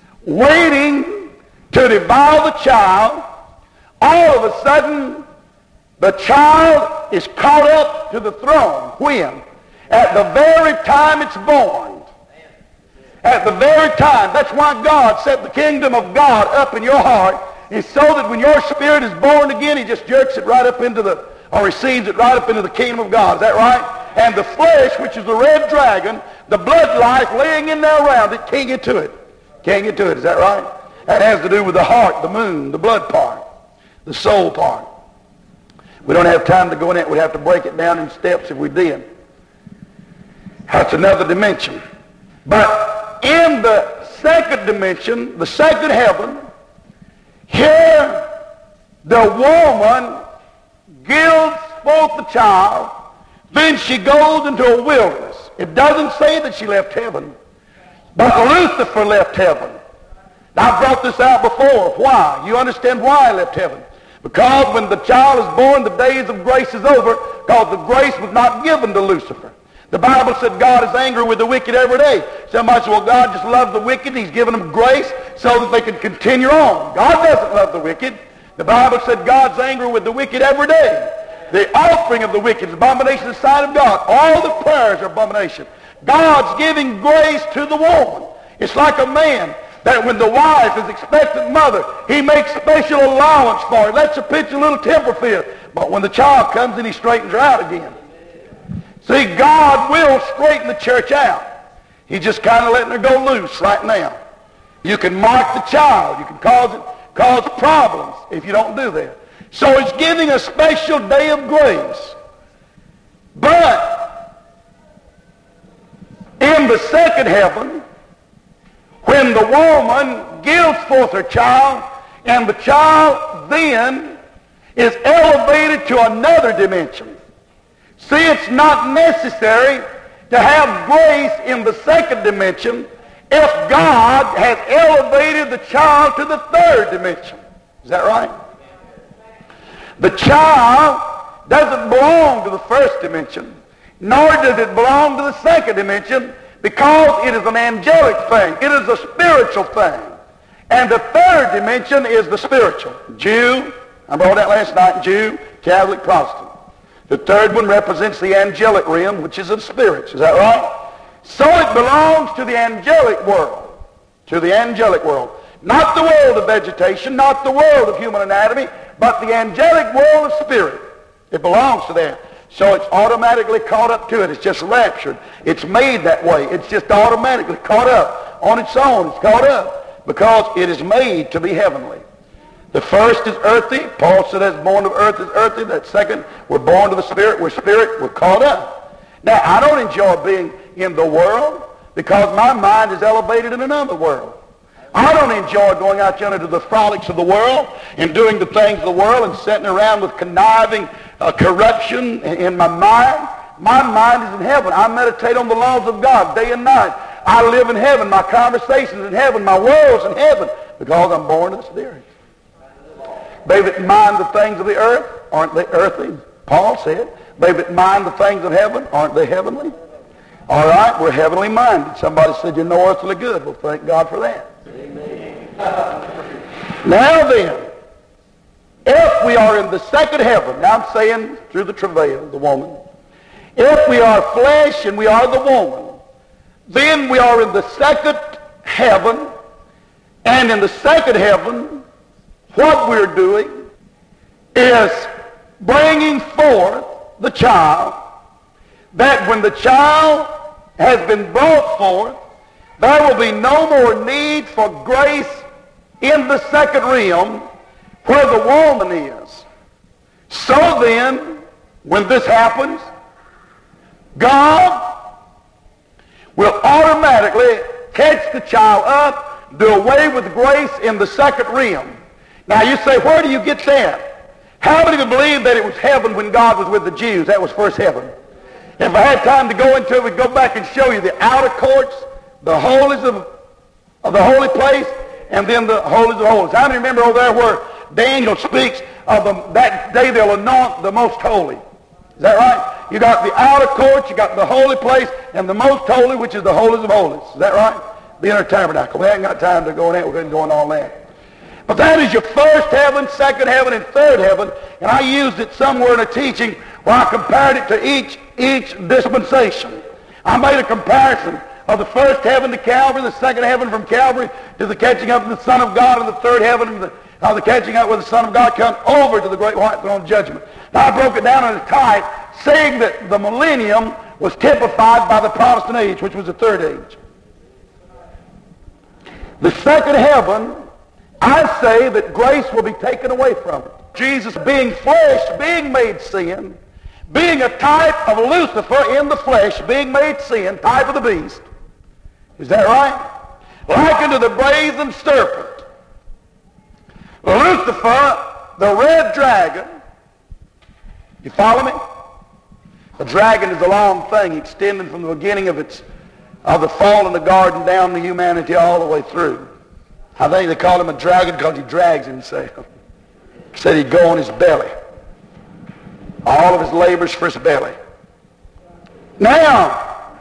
A: waiting to devour the child, all of a sudden, The child is caught up to the throne. When? At the very time it's born. At the very time. That's why God set the kingdom of God up in your heart, is so that when your spirit is born again, he just jerks it right up into the, or receives it right up into the kingdom of God. Is that right? And the flesh, which is the red dragon, the blood life laying in there around it, can't get to it. Can't get to it. Is that right? That has to do with the heart, the moon, the blood part, the soul part. We don't have time to go in it. We'd have to break it down in steps if we did. That's another dimension. But in the second dimension, the second heaven, here the woman gives forth the child, then she goes into a wilderness. It doesn't say that she left heaven, but Lucifer left heaven. Now, I brought this out before. Why? You understand why I left heaven. Because when the child is born, the days of grace is over, because the grace was not given to Lucifer. The Bible said God is angry with the wicked every day. Somebody said, well, God just loves the wicked. He's given them grace so that they can continue on. God doesn't love the wicked. The Bible said God's angry with the wicked every day. The offering of the wicked is abomination in the sight of God. All the prayers are abomination. God's giving grace to the woman. It's like a man that when the wife is expectant mother, he makes special allowance for her. Lets her pitch a little temper fit. But when the child comes in, he straightens her out again. See, God will straighten the church out. He's just kind of letting her go loose right now. You can mark the child. You can cause it, cause problems if you don't do that. So he's giving a special day of grace. But in the second heaven, when the woman gives forth her child, and the child then is elevated to another dimension. See, it's not necessary to have grace in the second dimension if God has elevated the child to the third dimension. Is that right? The child doesn't belong to the first dimension, nor does it belong to the second dimension, because it is an angelic thing. It is a spiritual thing. And the third dimension is the spiritual. Jew, I brought that last night, Jew, Catholic, Protestant. The third one represents the angelic realm, which is of spirits. Is that right? So it belongs to the angelic world. To the angelic world. Not the world of vegetation, not the world of human anatomy, but the angelic world of spirit. It belongs to that. So it's automatically caught up to it. It's just raptured. It's made that way. It's just automatically caught up on its own. It's caught up because it is made to be heavenly. The first is earthy. Paul said, as born of earth is earthy. That second, we're born to the Spirit. We're spirit. We're caught up. Now, I don't enjoy being in the world because my mind is elevated in another world. I don't enjoy going out yonder to the frolics of the world and doing the things of the world and sitting around with conniving uh, corruption in my mind. My mind is in heaven. I meditate on the laws of God day and night. I live in heaven. My conversations in heaven. My world's in heaven because I'm born of the Spirit. They that mind the things of the earth, aren't they earthly? Paul said. They that mind the things of heaven, aren't they heavenly? All right, we're heavenly minded. Somebody said you're no earthly good. Well, thank God for that. Amen. Now then, if we are in the second heaven, now I'm saying through the travail, the woman, if we are flesh and we are the woman, then we are in the second heaven, and in the second heaven, what we're doing is bringing forth the child, that when the child has been brought forth, there will be no more need for grace in the second realm where the woman is. So then, when this happens, God will automatically catch the child up, do away with grace in the second realm. Now you say, where do you get that? How many of you believe that it was heaven when God was with the Jews? That was first heaven. If I had time to go into it, we'd go back and show you the outer courts, the holies of, of the holy place, and then the holies of holies. How many remember over there where Daniel speaks of the, that day they'll anoint the most holy? Is that right? You got the outer courts, you got the holy place, and the most holy, which is the holies of holies. Is that right? The inner tabernacle. We haven't got time to go in that. We're going to go in all that. But that is your first heaven, second heaven, and third heaven. And I used it somewhere in a teaching where I compared it to each, each dispensation. I made a comparison of the first heaven to Calvary, the second heaven from Calvary to the catching up of the Son of God, and the third heaven, the, uh, the catching up where the Son of God comes over to the great white throne of judgment. Now I broke it down in a type, saying that the millennium was typified by the Protestant age, which was the third age. The second heaven, I say that grace will be taken away from it. Jesus being flesh, being made sin, being a type of Lucifer in the flesh, being made sin, type of the beast. Is that right? Likened to the brazen serpent. Lucifer, the red dragon. You follow me? The dragon is a long thing extending from the beginning of its of the fall in the garden down to humanity all the way through. I think they call him a dragon because he drags himself. He said he'd go on his belly. All of his labors for his belly. Now,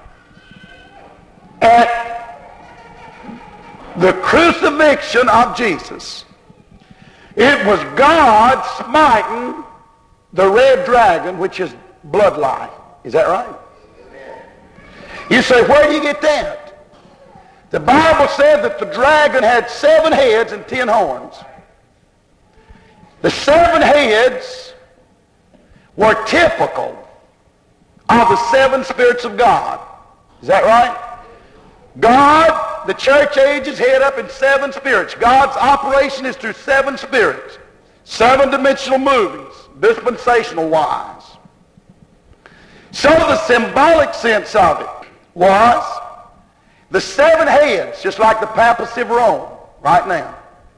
A: at the crucifixion of Jesus, it was God smiting the red dragon, which is bloodline. Is that right? You say, where do you get that? The Bible said that the dragon had seven heads and ten horns. The seven heads were typical of the seven spirits of God. Is that right? God, the church age is head up in seven spirits. God's operation is through seven spirits. Seven dimensional movies, dispensational wise. So the symbolic sense of it was the seven heads, just like the papacy of Rome right now.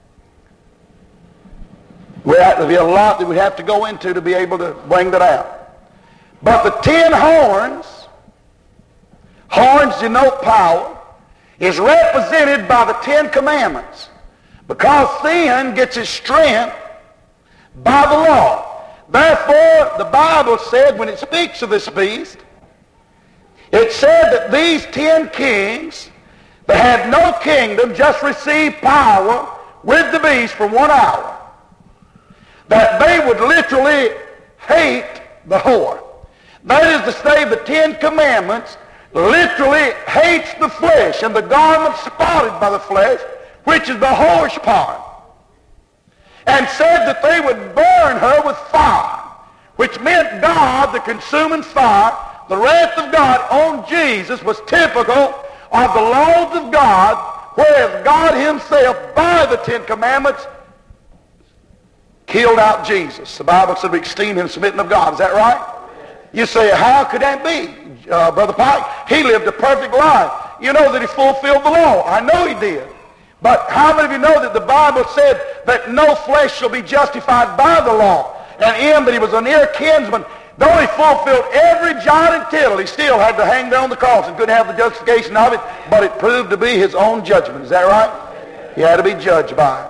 A: There'd be a lot that we'd have to go into to be able to bring that out. But the ten horns, horns denote power, is represented by the Ten Commandments, because sin gets its strength by the law. Therefore, the Bible said, when it speaks of this beast, it said that these ten kings that had no kingdom just received power with the beast for one hour. That they would literally hate the whore. That is to say, the Ten Commandments literally hates the flesh and the garment spotted by the flesh, which is the whore's part. And said that they would burn her with fire, which meant God, the consuming fire, the wrath of God on Jesus was typical of the laws of God, whereas God himself, by the Ten Commandments, killed out Jesus. The Bible said we esteem him smitten of God. Is that right? You say, how could that be, uh, Brother Pike? He lived a perfect life. You know that he fulfilled the law. I know he did. But how many of you know that the Bible said that no flesh shall be justified by the law? And in that he was a near kinsman, though he fulfilled every jot and tittle, he still had to hang there on the cross and couldn't have the justification of it, but it proved to be his own judgment. Is that right? He had to be judged by it.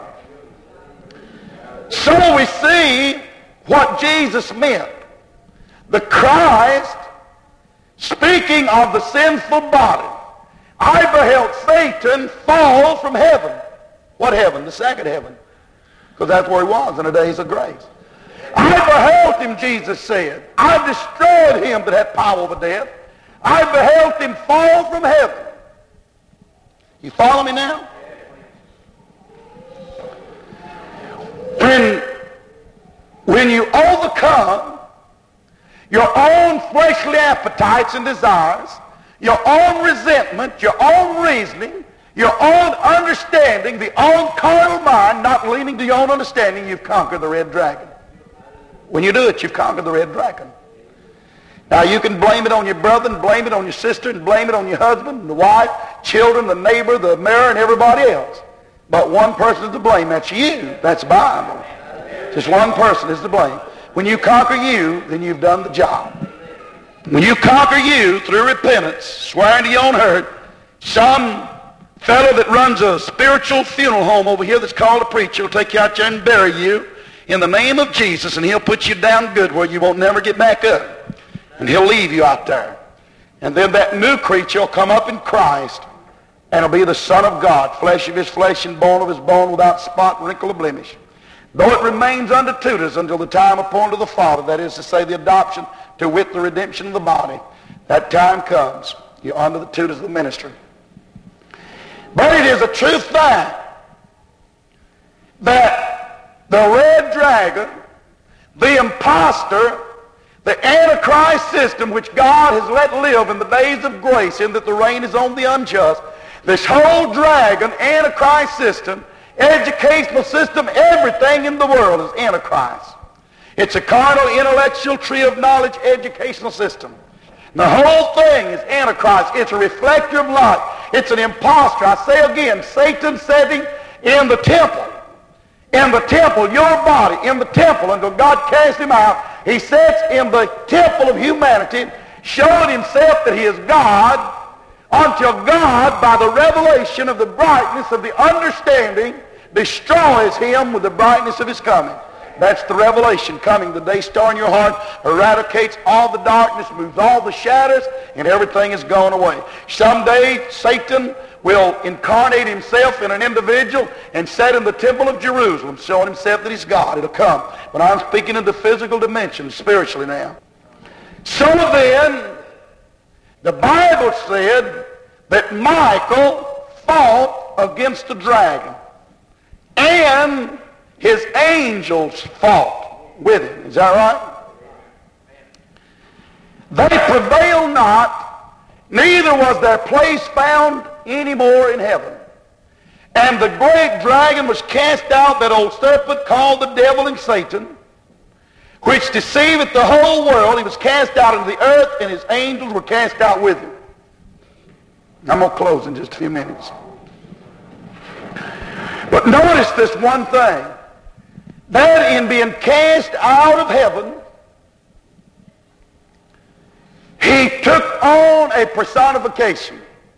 A: So we see what Jesus meant. The Christ, speaking of the sinful body, I beheld Satan fall from heaven. What heaven? The second heaven. Because that's where he was in the days of grace. I beheld him, Jesus said. I destroyed him that had power over death. I beheld him fall from heaven. You follow me now? When, when you overcome your own fleshly appetites and desires, your own resentment, your own reasoning, your own understanding, the own carnal mind, not leaning to your own understanding, you've conquered the red dragon. When you do it, you've conquered the red dragon. Now you can blame it on your brother and blame it on your sister and blame it on your husband, the wife, children, the neighbor, the mayor, and everybody else. But one person is to blame. That's you. That's Bible. Just one person is to blame. When you conquer you, then you've done the job. When you conquer you through repentance, swearing to your own hurt, some fellow that runs a spiritual funeral home over here that's called a preacher will take you out there and bury you in the name of Jesus, and he'll put you down good where you won't never get back up. And he'll leave you out there. And then that new creature will come up in Christ and will be the Son of God, flesh of his flesh and bone of his bone, without spot, wrinkle, or blemish. Though it remains unto tutors until the time appointed of the Father, that is to say, the adoption, to wit, the redemption of the body, that time comes, you're under the tutors of the ministry. But it is a true fact that the red dragon, the impostor, the Antichrist system which God has let live in the days of grace, in that the rain is on the unjust, this whole dragon, Antichrist system, educational system, everything in the world is Antichrist. It's a carnal, intellectual, tree of knowledge educational system. The whole thing is Antichrist. It's a reflector of light. It's an impostor. I say again, Satan sitting in the temple. In the temple, your body, in the temple, until God cast him out. He sits in the temple of humanity, showing himself that he is God, until God, by the revelation of the brightness of the understanding, destroys him with the brightness of his coming. That's the revelation coming. The day star in your heart eradicates all the darkness, moves all the shadows, and everything is gone away. Someday Satan will incarnate himself in an individual and sit in the temple of Jerusalem, showing himself that he's God. It'll come. But I'm speaking in the physical dimension, spiritually now. So then, the Bible said that Michael fought against the dragon, and his angels fought with him. Is that right? They prevailed not, neither was their place found any more in heaven. And the great dragon was cast out, that old serpent called the devil and Satan, which deceiveth the whole world. He was cast out into the earth, and his angels were cast out with him. I'm going to close in just a few minutes. But notice this one thing. That in being cast out of heaven, he took on a personification.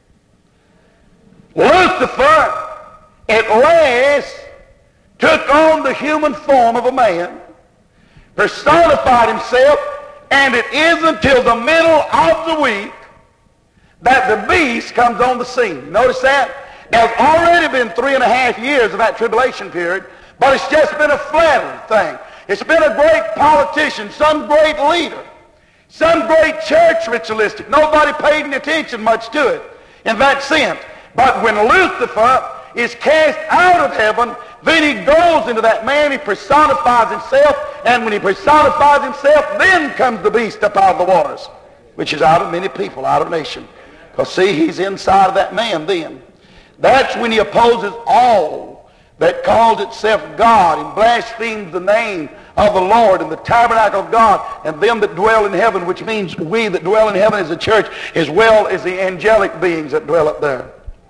A: Lucifer at last took on the human form of a man, personified himself, and it is until the middle of the week that the beast comes on the scene. Notice that? Now, it's already been three and a half years of that tribulation period, but it's just been a flattering thing. It's been a great politician, some great leader, some great church ritualistic. Nobody paid any attention much to it in that sense. But when Lucifer is cast out of heaven, then he goes into that man, he personifies himself, and when he personifies himself, then comes the beast up out of the waters, which is out of many people, out of nation. Because see, he's inside of that man then. That's when he opposes all that calls itself God and blasphemes the name of the Lord and the tabernacle of God and them that dwell in heaven, which means we that dwell in heaven as a church, as well as the angelic beings that dwell up there.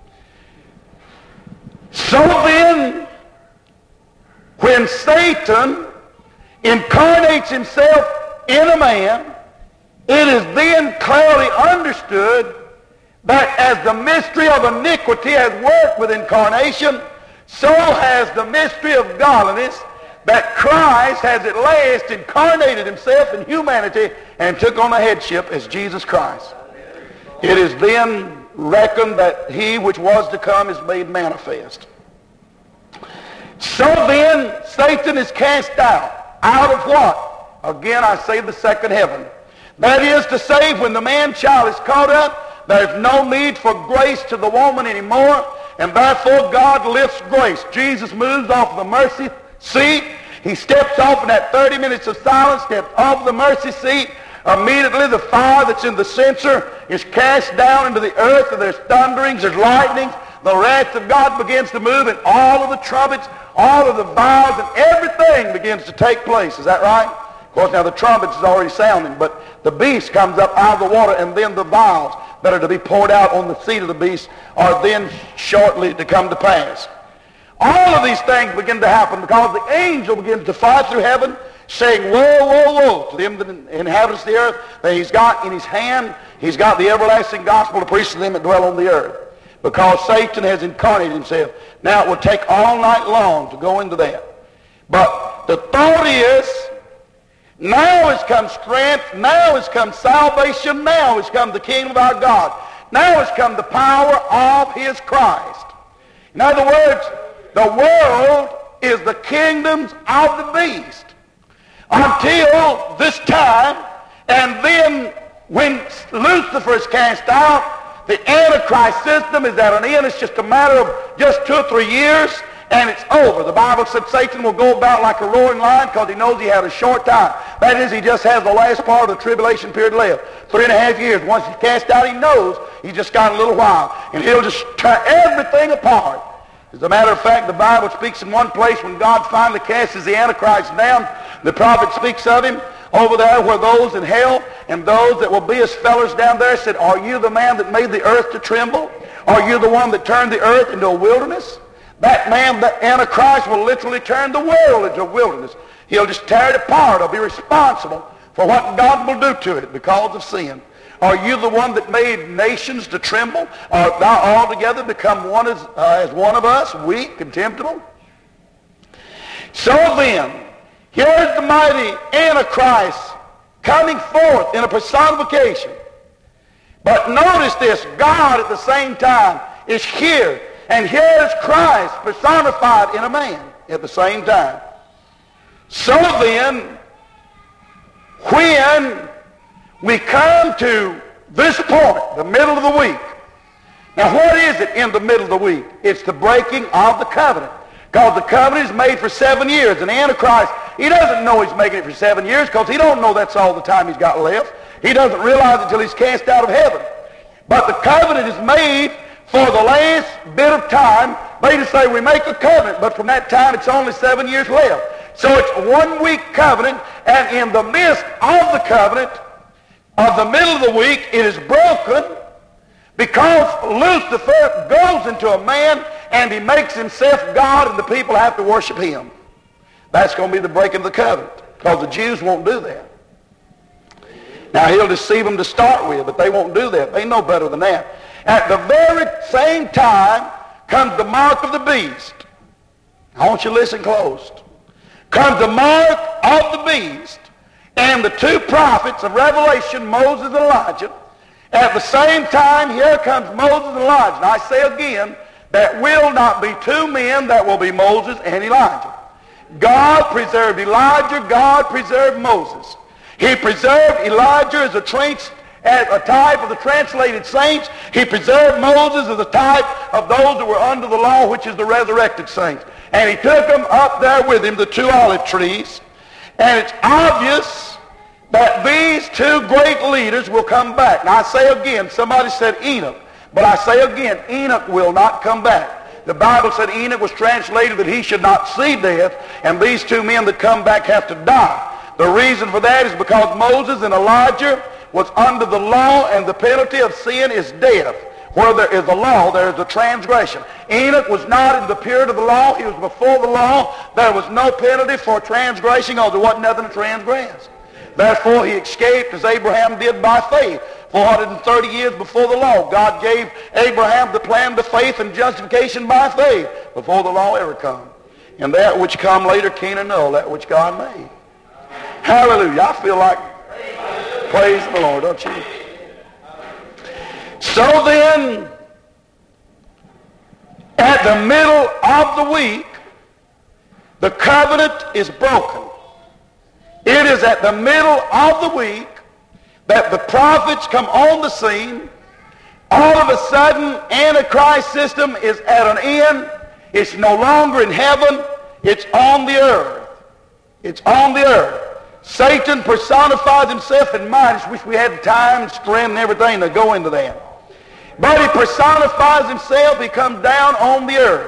A: So then, when Satan incarnates himself in a man, it is then clearly understood that as the mystery of iniquity has worked with incarnation, so has the mystery of godliness, that Christ has at last incarnated himself in humanity and took on a headship as Jesus Christ. It is then reckoned that he which was to come is made manifest. So then, Satan is cast out. Out of what? Again, I say the second heaven. That is to say, when the man-child is caught up, there's no need for grace to the woman anymore, and therefore God lifts grace. Jesus moves off the mercy seat. He steps off in that thirty minutes of silence, steps off the mercy seat. Immediately the fire that's in the censer is cast down into the earth, and there's thunderings, there's lightnings. The wrath of God begins to move, and all of the trumpets, all of the vials, and everything begins to take place. Is that right? Of course, now the trumpets is already sounding, but the beast comes up out of the water, and then the vials that are to be poured out on the seat of the beast are then shortly to come to pass. All of these things begin to happen because the angel begins to fly through heaven, saying, woe, woe, woe, to them that inhabits the earth, that he's got in his hand, he's got the everlasting gospel to preach to them that dwell on the earth. Because Satan has incarnated himself. Now it will take all night long to go into that. But the thought is, now has come strength, now has come salvation, now has come the kingdom of our God. Now has come the power of his Christ. In other words, the world is the kingdoms of the beast until this time, and then when Lucifer is cast out, the Antichrist system is at an end. It's just a matter of just two or three years, and it's over. The Bible said Satan will go about like a roaring lion because he knows he had a short time. That is, he just has the last part of the tribulation period left. Three and a half years. Once he's cast out, he knows he's just got a little while, and he'll just tear everything apart. As a matter of fact, the Bible speaks in one place when God finally casts the Antichrist down. The prophet speaks of him over there where those in hell and those that will be his fellows down there said, are you the man that made the earth to tremble? Are you the one that turned the earth into a wilderness? That man, the Antichrist, will literally turn the world into a wilderness. He'll just tear it apart. He'll be responsible for what God will do to it because of sin. Are you the one that made nations to tremble? Art thou altogether become one as, uh, as one of us, weak, contemptible? So then, here's the mighty Antichrist coming forth in a personification. But notice this, God at the same time is here, and here is Christ personified in a man at the same time. So then, when we come to this point, the middle of the week. Now what is it in the middle of the week? It's the breaking of the covenant. Because the covenant is made for seven years. And the Antichrist, he doesn't know he's making it for seven years because he don't know that's all the time he's got left. He doesn't realize it until he's cast out of heaven. But the covenant is made for the last bit of time. They just say we make a covenant, but from that time it's only seven years left. So it's a one-week covenant, and in the midst of the covenant, of the middle of the week, it is broken because Lucifer goes into a man and he makes himself God, and the people have to worship him. That's going to be the breaking of the covenant because the Jews won't do that. Now he'll deceive them to start with, but they won't do that. They know better than that. At the very same time comes the mark of the beast. I want you to listen close. Comes the mark of the beast. And the two prophets of Revelation, Moses and Elijah, at the same time, here comes Moses and Elijah. And I say again, that will not be two men, that will be Moses and Elijah. God preserved Elijah, God preserved Moses. He preserved Elijah as a, trans, as a type of the translated saints. He preserved Moses as a type of those that were under the law, which is the resurrected saints. And he took them up there with him, the two olive trees. And it's obvious that these two great leaders will come back. Now I say again, somebody said Enoch, but I say again, Enoch will not come back. The Bible said Enoch was translated that he should not see death, and these two men that come back have to die. The reason for that is because Moses and Elijah was under the law, and the penalty of sin is death. Where there is a law, there is a transgression. Enoch was not in the period of the law. He was before the law. There was no penalty for transgressing, or there wasn't nothing to transgress. Therefore, he escaped as Abraham did by faith. four hundred thirty years before the law, God gave Abraham the plan to faith and justification by faith before the law ever come. And that which come later can't annul that which God made. Hallelujah. I feel like praise the Lord, don't you? So then, at the middle of the week, the covenant is broken. It is at the middle of the week that the prophets come on the scene. All of a sudden, Antichrist system is at an end. It's no longer in heaven. It's on the earth. It's on the earth. Satan personifies himself in mind. I just wish we had time, strength, and everything to go into that. But he personifies himself. He comes down on the earth.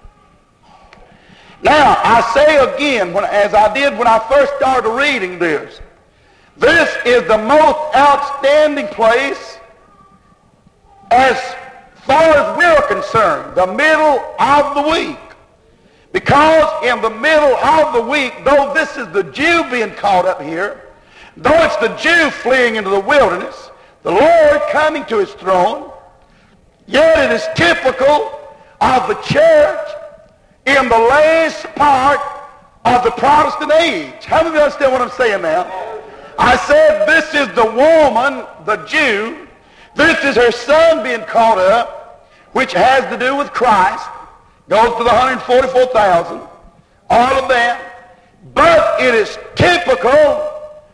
A: Now, I say again, when, as I did when I first started reading this, this is the most outstanding place as far as we're concerned, the middle of the week. Because in the middle of the week, though this is the Jew being caught up here, though it's the Jew fleeing into the wilderness, the Lord coming to his throne, yet it is typical of the church in the last part of the Protestant age. How many of you understand what I'm saying now? I said this is the woman, the Jew, This is her son being caught up, which has to do with Christ. Goes to the one hundred forty-four thousand. All of that. But it is typical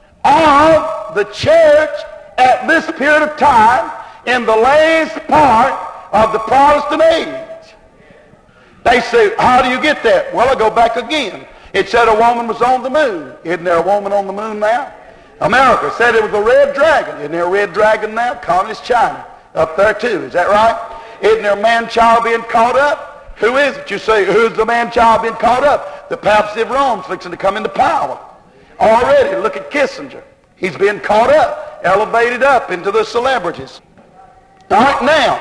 A: of the church at this period of time in the last part of the Protestant age. They say, how do you get that? Well, I go back again. It said a woman was on the moon. Isn't there a woman on the moon now? America said it was a red dragon. Isn't there a red dragon now? Communist China up there too. Is that right? Isn't there a man-child being caught up? Who is it? You say, who's the man-child being caught up? The papacy of Rome's fixing to come into power. Already, look at Kissinger. He's being caught up, elevated up into the celebrities. Right now,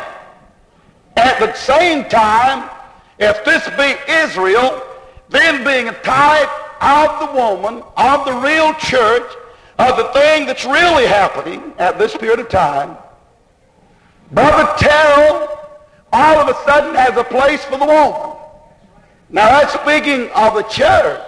A: at the same time, if this be Israel, then being a type of the woman, of the real church, of the thing that's really happening at this period of time, Brother Terrell all of a sudden has a place for the woman. Now that's speaking of the church.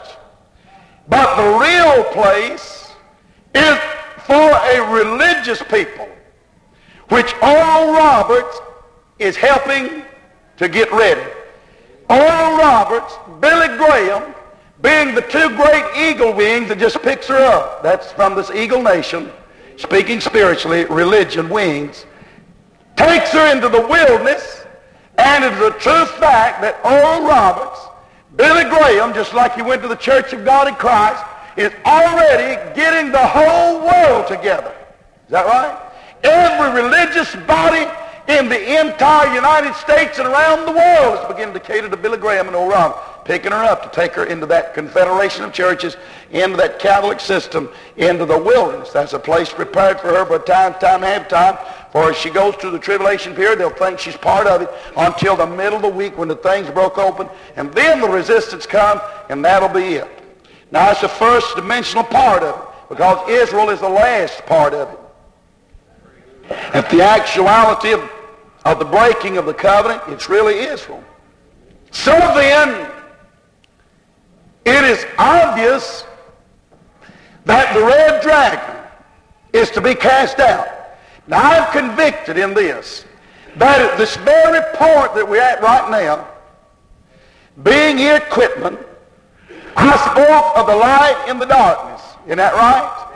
A: But the real place is for a religious people, which Oral Roberts is helping to get ready. Oral Roberts, Billy Graham, being the two great eagle wings that just picks her up. That's from this eagle nation, speaking spiritually, religion, wings, takes her into the wilderness, and it is a true fact that Oral Roberts, Billy Graham, just like he went to the Church of God in Christ, is already getting the whole world together. Is that right? Every religious body in the entire United States and around the world is beginning to cater to Billy Graham and Oral Roberts, picking her up to take her into that confederation of churches, into that Catholic system, into the wilderness. That's a place prepared for her for a time, time, and half time. For as she goes through the tribulation period, they'll think she's part of it until the middle of the week when the things broke open, and then the resistance comes, and that'll be it. Now, that's the first dimensional part of it, because Israel is the last part of it. If the actuality of, of the breaking of the covenant, it's really Israel. So then, it is obvious that the red dragon is to be cast out. Now, I'm convicted in this, that at this very point that we're at right now, being here at Quitman, I spoke of the light in the darkness. Isn't that right?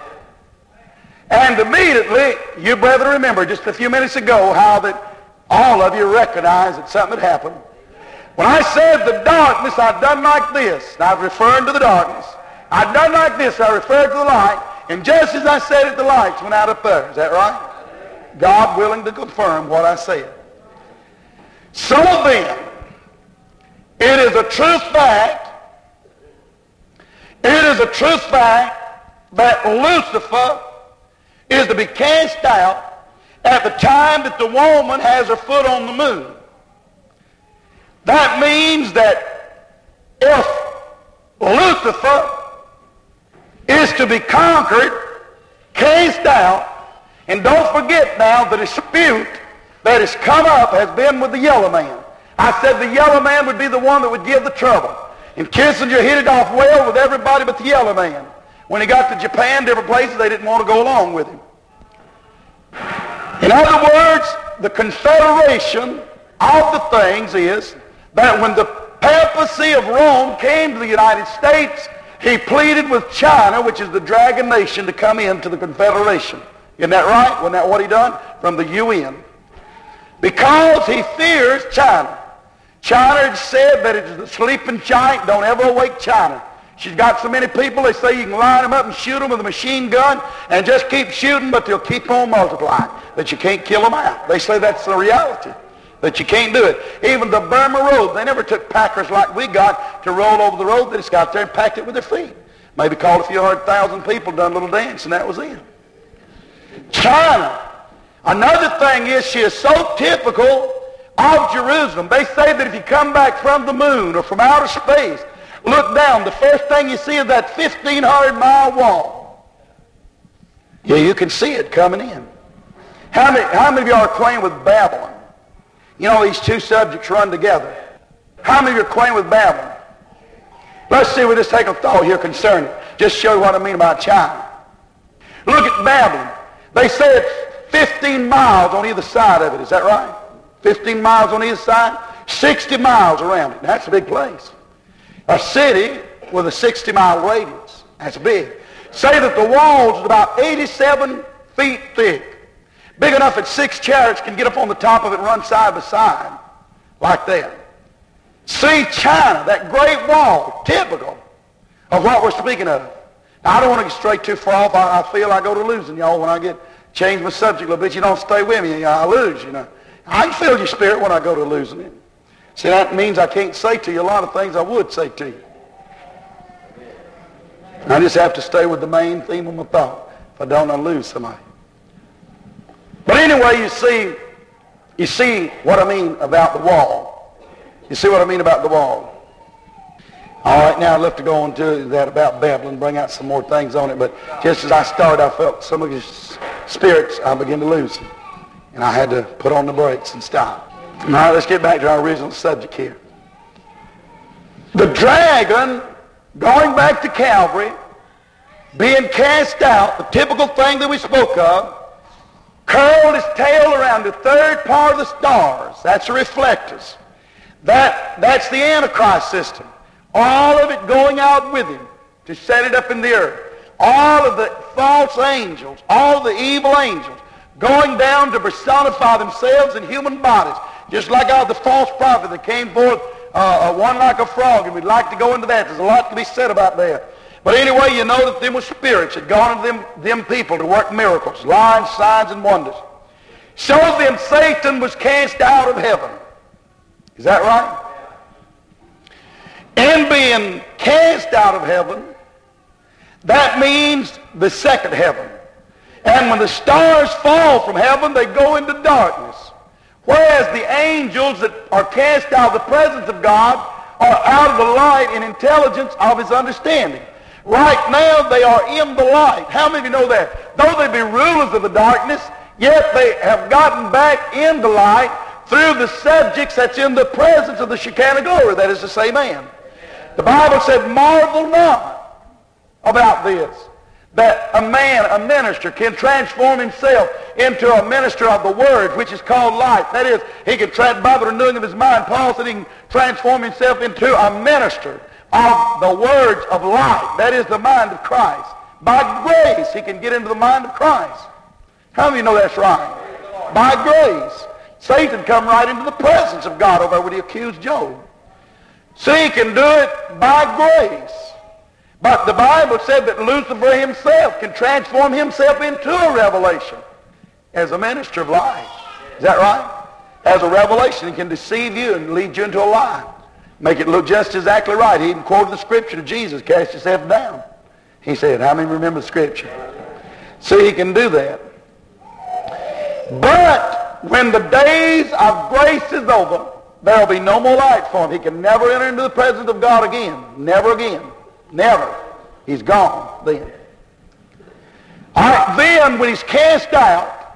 A: And immediately, you brethren remember just a few minutes ago how that all of you recognized that something had happened. When I said the darkness, I'd done like this. And I was referring to the darkness. I'd done like this. I referred to the light. And just as I said it, the lights went out up there. Is that right? God willing to confirm what I said. So then, it is a true fact, it is a true fact that Lucifer is to be cast out at the time that the woman has her foot on the moon. That means that if Lucifer is to be conquered, cast out, and don't forget now the dispute that has come up has been with the yellow man. I said the yellow man would be the one that would give the trouble. And Kissinger hit it off well with everybody but the yellow man. When he got to Japan, different places, they didn't want to go along with him. In other words, the confederation of the things is that when the papacy of Rome came to the United States, he pleaded with China, which is the dragon nation, to come into the confederation. Isn't that right? Wasn't that what he done? From the U N. Because he fears China. China had said that it's the sleeping giant. Don't ever awake China. She's got so many people, they say you can line them up and shoot them with a machine gun and just keep shooting, but they'll keep on multiplying. That you can't kill them out. They say that's the reality. That you can't do it. Even the Burma Road, they never took packers like we got to roll over the road. They just got there and packed it with their feet. Maybe called a few hundred thousand people, done a little dance, and that was it. China. Another thing is she is so typical of Jerusalem. They say that if you come back from the moon or from outer space, look down, the first thing you see is that fifteen hundred mile wall. Yeah, you can see it coming in. How many, how many of you are acquainted with Babylon? You know, these two subjects run together. How many of you are acquainted with Babylon? Let's see, we'll just take a thought here concerning it. Just show you what I mean about China. Look at Babylon. They say it's fifteen miles on either side of it. Is that right? fifteen miles on either side, sixty miles around it. That's a big place. A city with a sixty mile radius. That's big. Say that the walls is about eighty-seven feet thick. Big enough that six chariots can get up on the top of it and run side by side like that. See China, that great wall, typical of what we're speaking of. Now, I don't want to get straight too far off. I, I feel I go to losing y'all when I get change my subject a little bit. You don't stay with me, I lose, you know. I can feel your spirit when I go to losing it. See, that means I can't say to you a lot of things I would say to you. I just have to stay with the main theme of my thought. If I don't, I lose somebody. But anyway, you see, you see what I mean about the wall. You see what I mean about the wall. All right, now I'd love to go on to that about Babylon, bring out some more things on it. But just as I started, I felt some of his spirits, I began to lose them. And I had to put on the brakes and stop. All right, let's get back to our original subject here. The dragon, going back to Calvary, being cast out, the typical thing that we spoke of, curled his tail around the third part of the stars. That's the reflectors. That, that's the Antichrist system. All of it going out with him to set it up in the earth. All of the false angels, all the evil angels, going down to personify themselves in human bodies. Just like out the false prophet that came forth, uh, one like a frog, and we'd like to go into that. There's a lot to be said about that. But anyway, you know that them were spirits had gone into them, them people to work miracles, lying, signs, and wonders. So then Satan was cast out of heaven. Is that right? And being cast out of heaven, that means the second heaven. And when the stars fall from heaven, they go into darkness. Whereas the angels that are cast out of the presence of God are out of the light and intelligence of his understanding. Right now, they are in the light. How many of you know that? Though they be rulers of the darkness, yet they have gotten back in the light through the subjects that's in the presence of the Shekinah glory. That is to say, man. The Bible said, marvel not about this, that a man, a minister, can transform himself into a minister of the Word, which is called light. That is, he can, by the renewing of his mind, Paul said he can transform himself into a minister of the words of light. That is the mind of Christ. By grace, he can get into the mind of Christ. How many of you know that's right? By grace. Satan come right into the presence of God over when he accused Job. So he can do it by grace. But the Bible said that Lucifer himself can transform himself into a revelation as a minister of light. Is that right? As a revelation, he can deceive you and lead you into a lie. Make it look just exactly right. He even quoted the scripture to Jesus, cast yourself down. He said, how many remember the scripture? See, he can do that. But when the days of grace is over, there will be no more light for him. He can never enter into the presence of God again. Never again. Never. He's gone then. All right, then when he's cast out,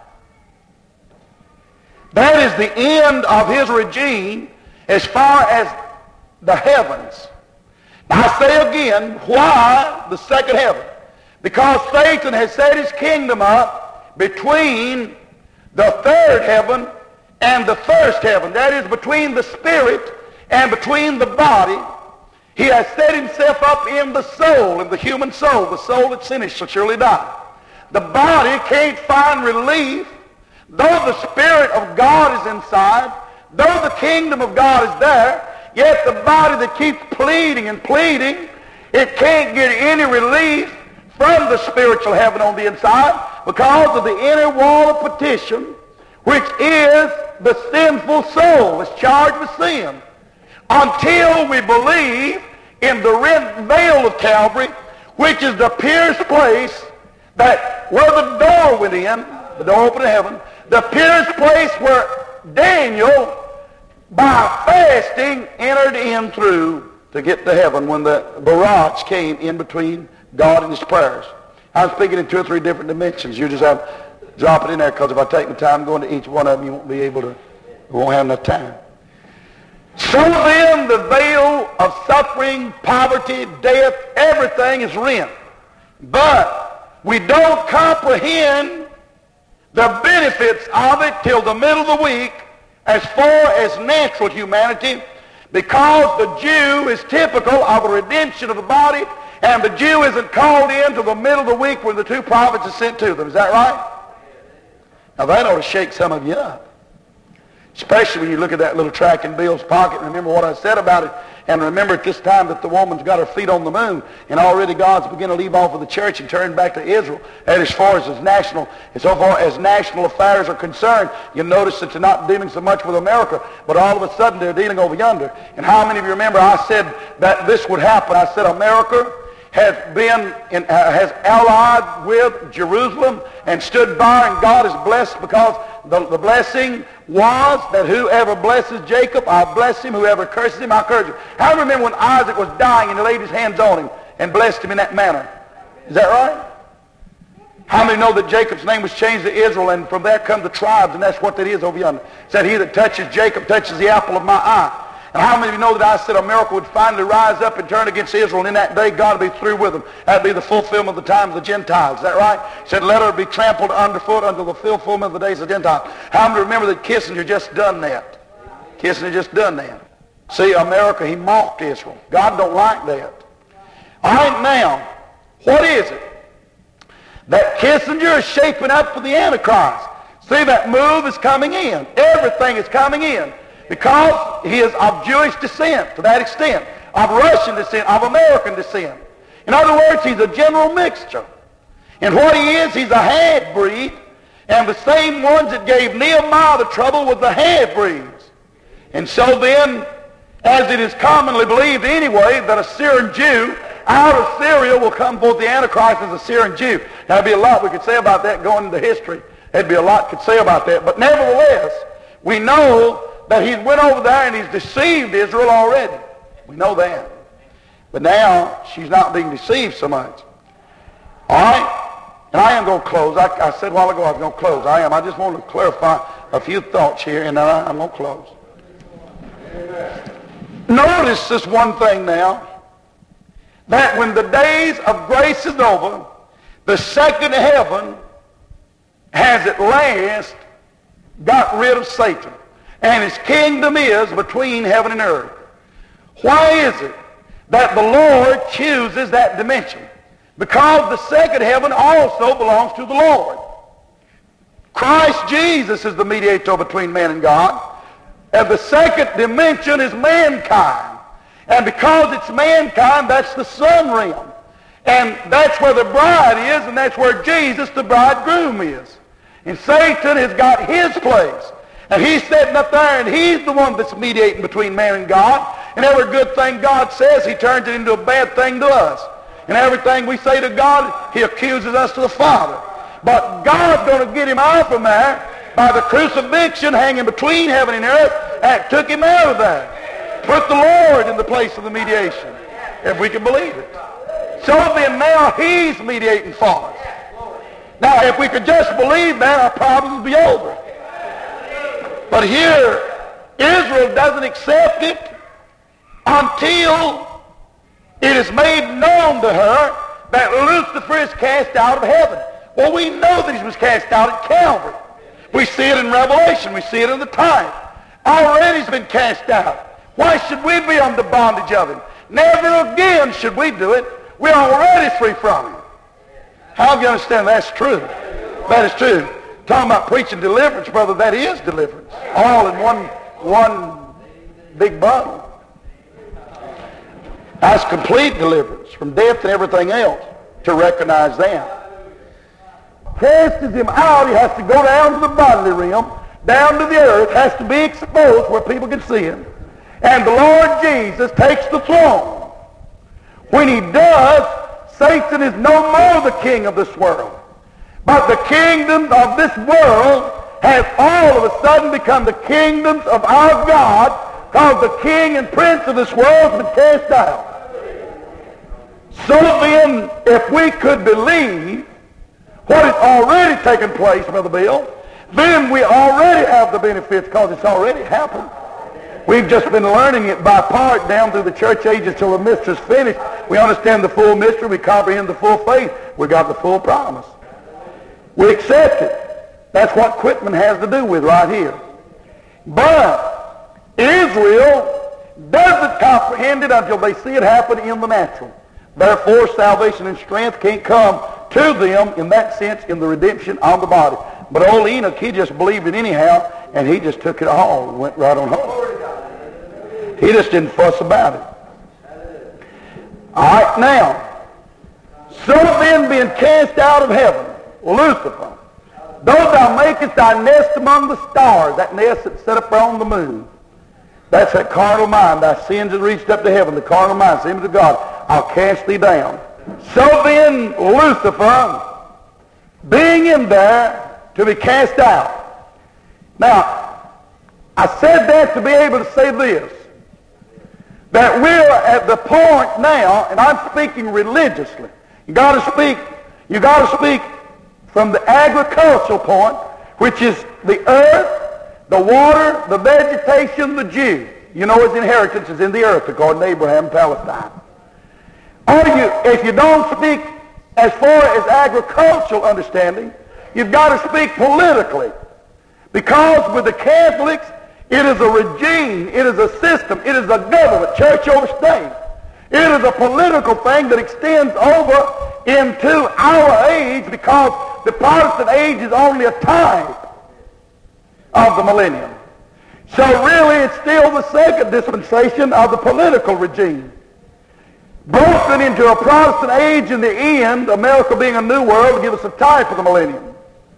A: that is the end of his regime as far as the heavens. Now I say again, why the second heaven? Because Satan has set his kingdom up between the third heaven and the first heaven. That is, between the spirit and between the body. He has set himself up in the soul, in the human soul. The soul that's in it shall surely die. The body can't find relief. Though the Spirit of God is inside, though the kingdom of God is there, yet the body that keeps pleading and pleading, it can't get any relief from the spiritual heaven on the inside because of the inner wall of petition, which is the sinful soul that's charged with sin. Until we believe in the rent veil of Calvary, which is the pierced place that where the door went in, the door opened to heaven, the pierced place where Daniel, by fasting, entered in through to get to heaven when the barrage came in between God and his prayers. I'm speaking in two or three different dimensions. You just have to drop it in there, because if I take my time going to each one of them, you won't be able to, you won't have enough time. So then the veil of suffering, poverty, death, everything is rent. But we don't comprehend the benefits of it till the middle of the week as far as natural humanity, because the Jew is typical of a redemption of the body, and the Jew isn't called in till the middle of the week when the two prophets are sent to them. Is that right? Now that ought to shake some of you up. Especially when you look at that little tract in Bill's pocket and remember what I said about it. And remember at this time that the woman's got her feet on the moon, and already God's beginning to leave off of the church and turn back to Israel. And as far as his national, as far as national affairs are concerned, you notice that they're not dealing so much with America, but all of a sudden they're dealing over yonder. And how many of you remember I said that this would happen? I said America has been in, uh, has allied with Jerusalem and stood by, and God is blessed because the, the blessing was that whoever blesses Jacob, I'll bless him. Whoever curses him, I'll curse him. How do you remember when Isaac was dying and he laid his hands on him and blessed him in that manner? Is that right? How many know that Jacob's name was changed to Israel, and from there come the tribes, and that's what that is over yonder. It said, he that touches Jacob touches the apple of my eye. And how many of you know that I said America would finally rise up and turn against Israel, and in that day God will be through with them. That will be the fulfillment of the times of the Gentiles. Is that right? He said, let her be trampled underfoot until the fulfillment of the days of the Gentiles. How many remember that Kissinger just done that? Kissinger just done that. See, America, he mocked Israel. God don't like that. All right, now, what is it? That Kissinger is shaping up for the Antichrist. See, that move is coming in. Everything is coming in. Because he is of Jewish descent to that extent, of Russian descent, of American descent. In other words, he's a general mixture. And what he is, he's a half-breed. And the same ones that gave Nehemiah the trouble was the half-breeds. And so then, as it is commonly believed anyway, that a Syrian Jew out of Syria will come forth the Antichrist as a Syrian Jew. Now, there'd be a lot we could say about that going into history. There'd be a lot could say about that. But nevertheless, we know that he went over there and he's deceived Israel already. We know that. But now, she's not being deceived so much. All right? And I am going to close. I, I said a while ago I was going to close. I am. I just want to clarify a few thoughts here, and then I, I'm going to close. Notice this one thing now, that when the days of grace is over, the second heaven has at last got rid of Satan. And his kingdom is between heaven and earth. Why is it that the Lord chooses that dimension? Because the second heaven also belongs to the Lord. Christ Jesus is the mediator between man and God. And the second dimension is mankind. And because it's mankind, that's the sun realm. And that's where the bride is, and that's where Jesus, the bridegroom, is. And Satan has got his place. And he's sitting up there, and he's the one that's mediating between man and God. And every good thing God says, he turns it into a bad thing to us. And everything we say to God, he accuses us to the Father. But God's going to get him out from there by the crucifixion hanging between heaven and earth, and took him out of there. Put the Lord in the place of the mediation, if we can believe it. So then now he's mediating for us. Now if we could just believe that, our problems would be over. But here, Israel doesn't accept it until it is made known to her that Lucifer is cast out of heaven. Well, we know that he was cast out at Calvary. We see it in Revelation. We see it in the type. Already he's been cast out. Why should we be under bondage of him? Never again should we do it. We're already free from him. How do you understand that's true? That is true. Talking about preaching deliverance, brother, that is deliverance. All in one, one big bundle. That's complete deliverance from death and everything else, to recognize that. Casts him out, he has to go down to the bodily realm, down to the earth, has to be exposed where people can see him. And the Lord Jesus takes the throne. When he does, Satan is no more the king of this world. But the kingdom of this world has all of a sudden become the kingdoms of our God, because the king and prince of this world has been cast out. So then, if we could believe what has already taken place, Brother Bill, then we already have the benefits, because it's already happened. We've just been learning it by part down through the church ages till the mystery's finished. We understand the full mystery. We comprehend the full faith. We got the full promise. We accept it. That's what Quitman has to do with right here. But Israel doesn't comprehend it until they see it happen in the natural. Therefore, salvation and strength can't come to them in that sense in the redemption of the body. But old Enoch, he just believed it anyhow, and he just took it all and went right on home. He just didn't fuss about it. All right, now, so then being cast out of heaven, Lucifer, though thou makest thy nest among the stars, that nest that's set up on the moon, that's that carnal mind. Thy sins have reached up to heaven, the carnal mind, the image of God. I'll cast thee down. So then, Lucifer, being in there, to be cast out. Now, I said that to be able to say this, that we're at the point now, and I'm speaking religiously. You got to speak, you got to speak from the agricultural point, which is the earth, the water, the vegetation, the Jew. You know his inheritance is in the earth, according to Abraham and Palestine. Or you, if you don't speak as far as agricultural understanding, you've got to speak politically. Because with the Catholics, it is a regime, it is a system, it is a government, church over state. It is a political thing that extends over into our age, because the Protestant age is only a type of the millennium. So really it's still the second dispensation of the political regime. Broken into a Protestant age in the end, America being a new world, to give us a type of the millennium.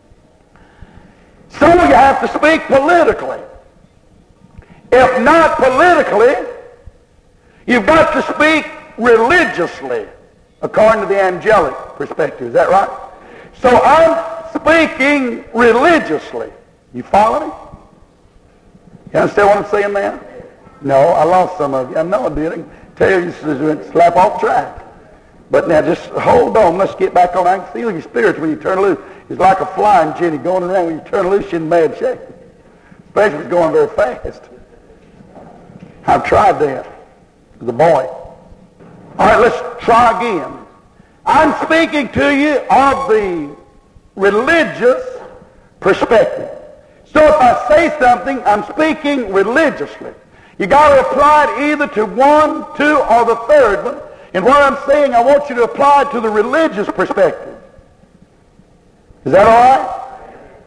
A: So you have to speak politically. If not politically, you've got to speak religiously, according to the angelic perspective. Is that right? So I'm speaking religiously. You follow me? You understand what I'm saying now? No, I lost some of you. I know I did. I can tell you, you slap off track. But now just hold on. Let's get back on. I can feel your spirits when you turn loose. It's like a flying Jenny going around. When you turn loose, you're in bad shape. Especially if it's going very fast. I've tried that as a boy. All right, let's try again. I'm speaking to you of the religious perspective. So if I say something, I'm speaking religiously. You got to apply it either to one, two, or the third one. And what I'm saying, I want you to apply it to the religious perspective. Is that all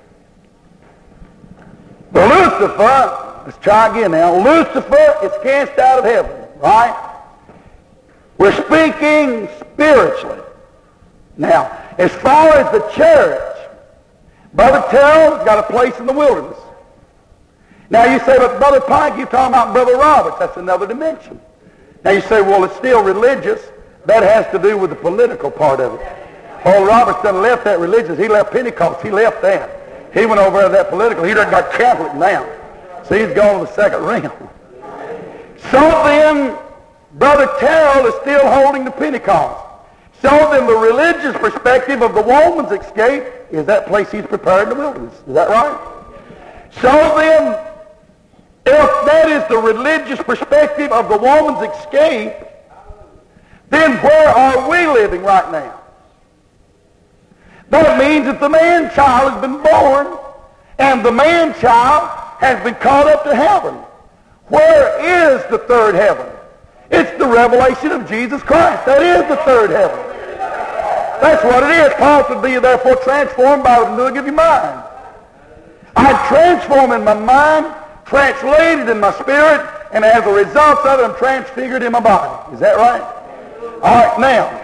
A: right? Lucifer, let's try again now. Lucifer is cast out of heaven, right? We're speaking spiritually. Now, as far as the church, Brother Terrell's got a place in the wilderness. Now you say, but Brother Pike, you're talking about Brother Roberts. That's another dimension. Now you say, well, it's still religious. That has to do with the political part of it. Paul Roberts done left that religious. He left Pentecost. He left that. He went over to that political. He done got Catholic now. So he's gone to the second realm. So then, Brother Terrell is still holding the Pentecost. So then the religious perspective of the woman's escape is that place he's prepared in the wilderness. Is that right? So then, if that is the religious perspective of the woman's escape, then where are we living right now? That means that the man-child has been born, and the man-child has been caught up to heaven. Where is the third heaven? It's the revelation of Jesus Christ. That is the third heaven. That's what it is. Paul said, be ye therefore transformed by the renewing of your mind. I'm transformed in my mind, translated in my spirit, and as a result of it, I'm transfigured in my body. Is that right? All right, now,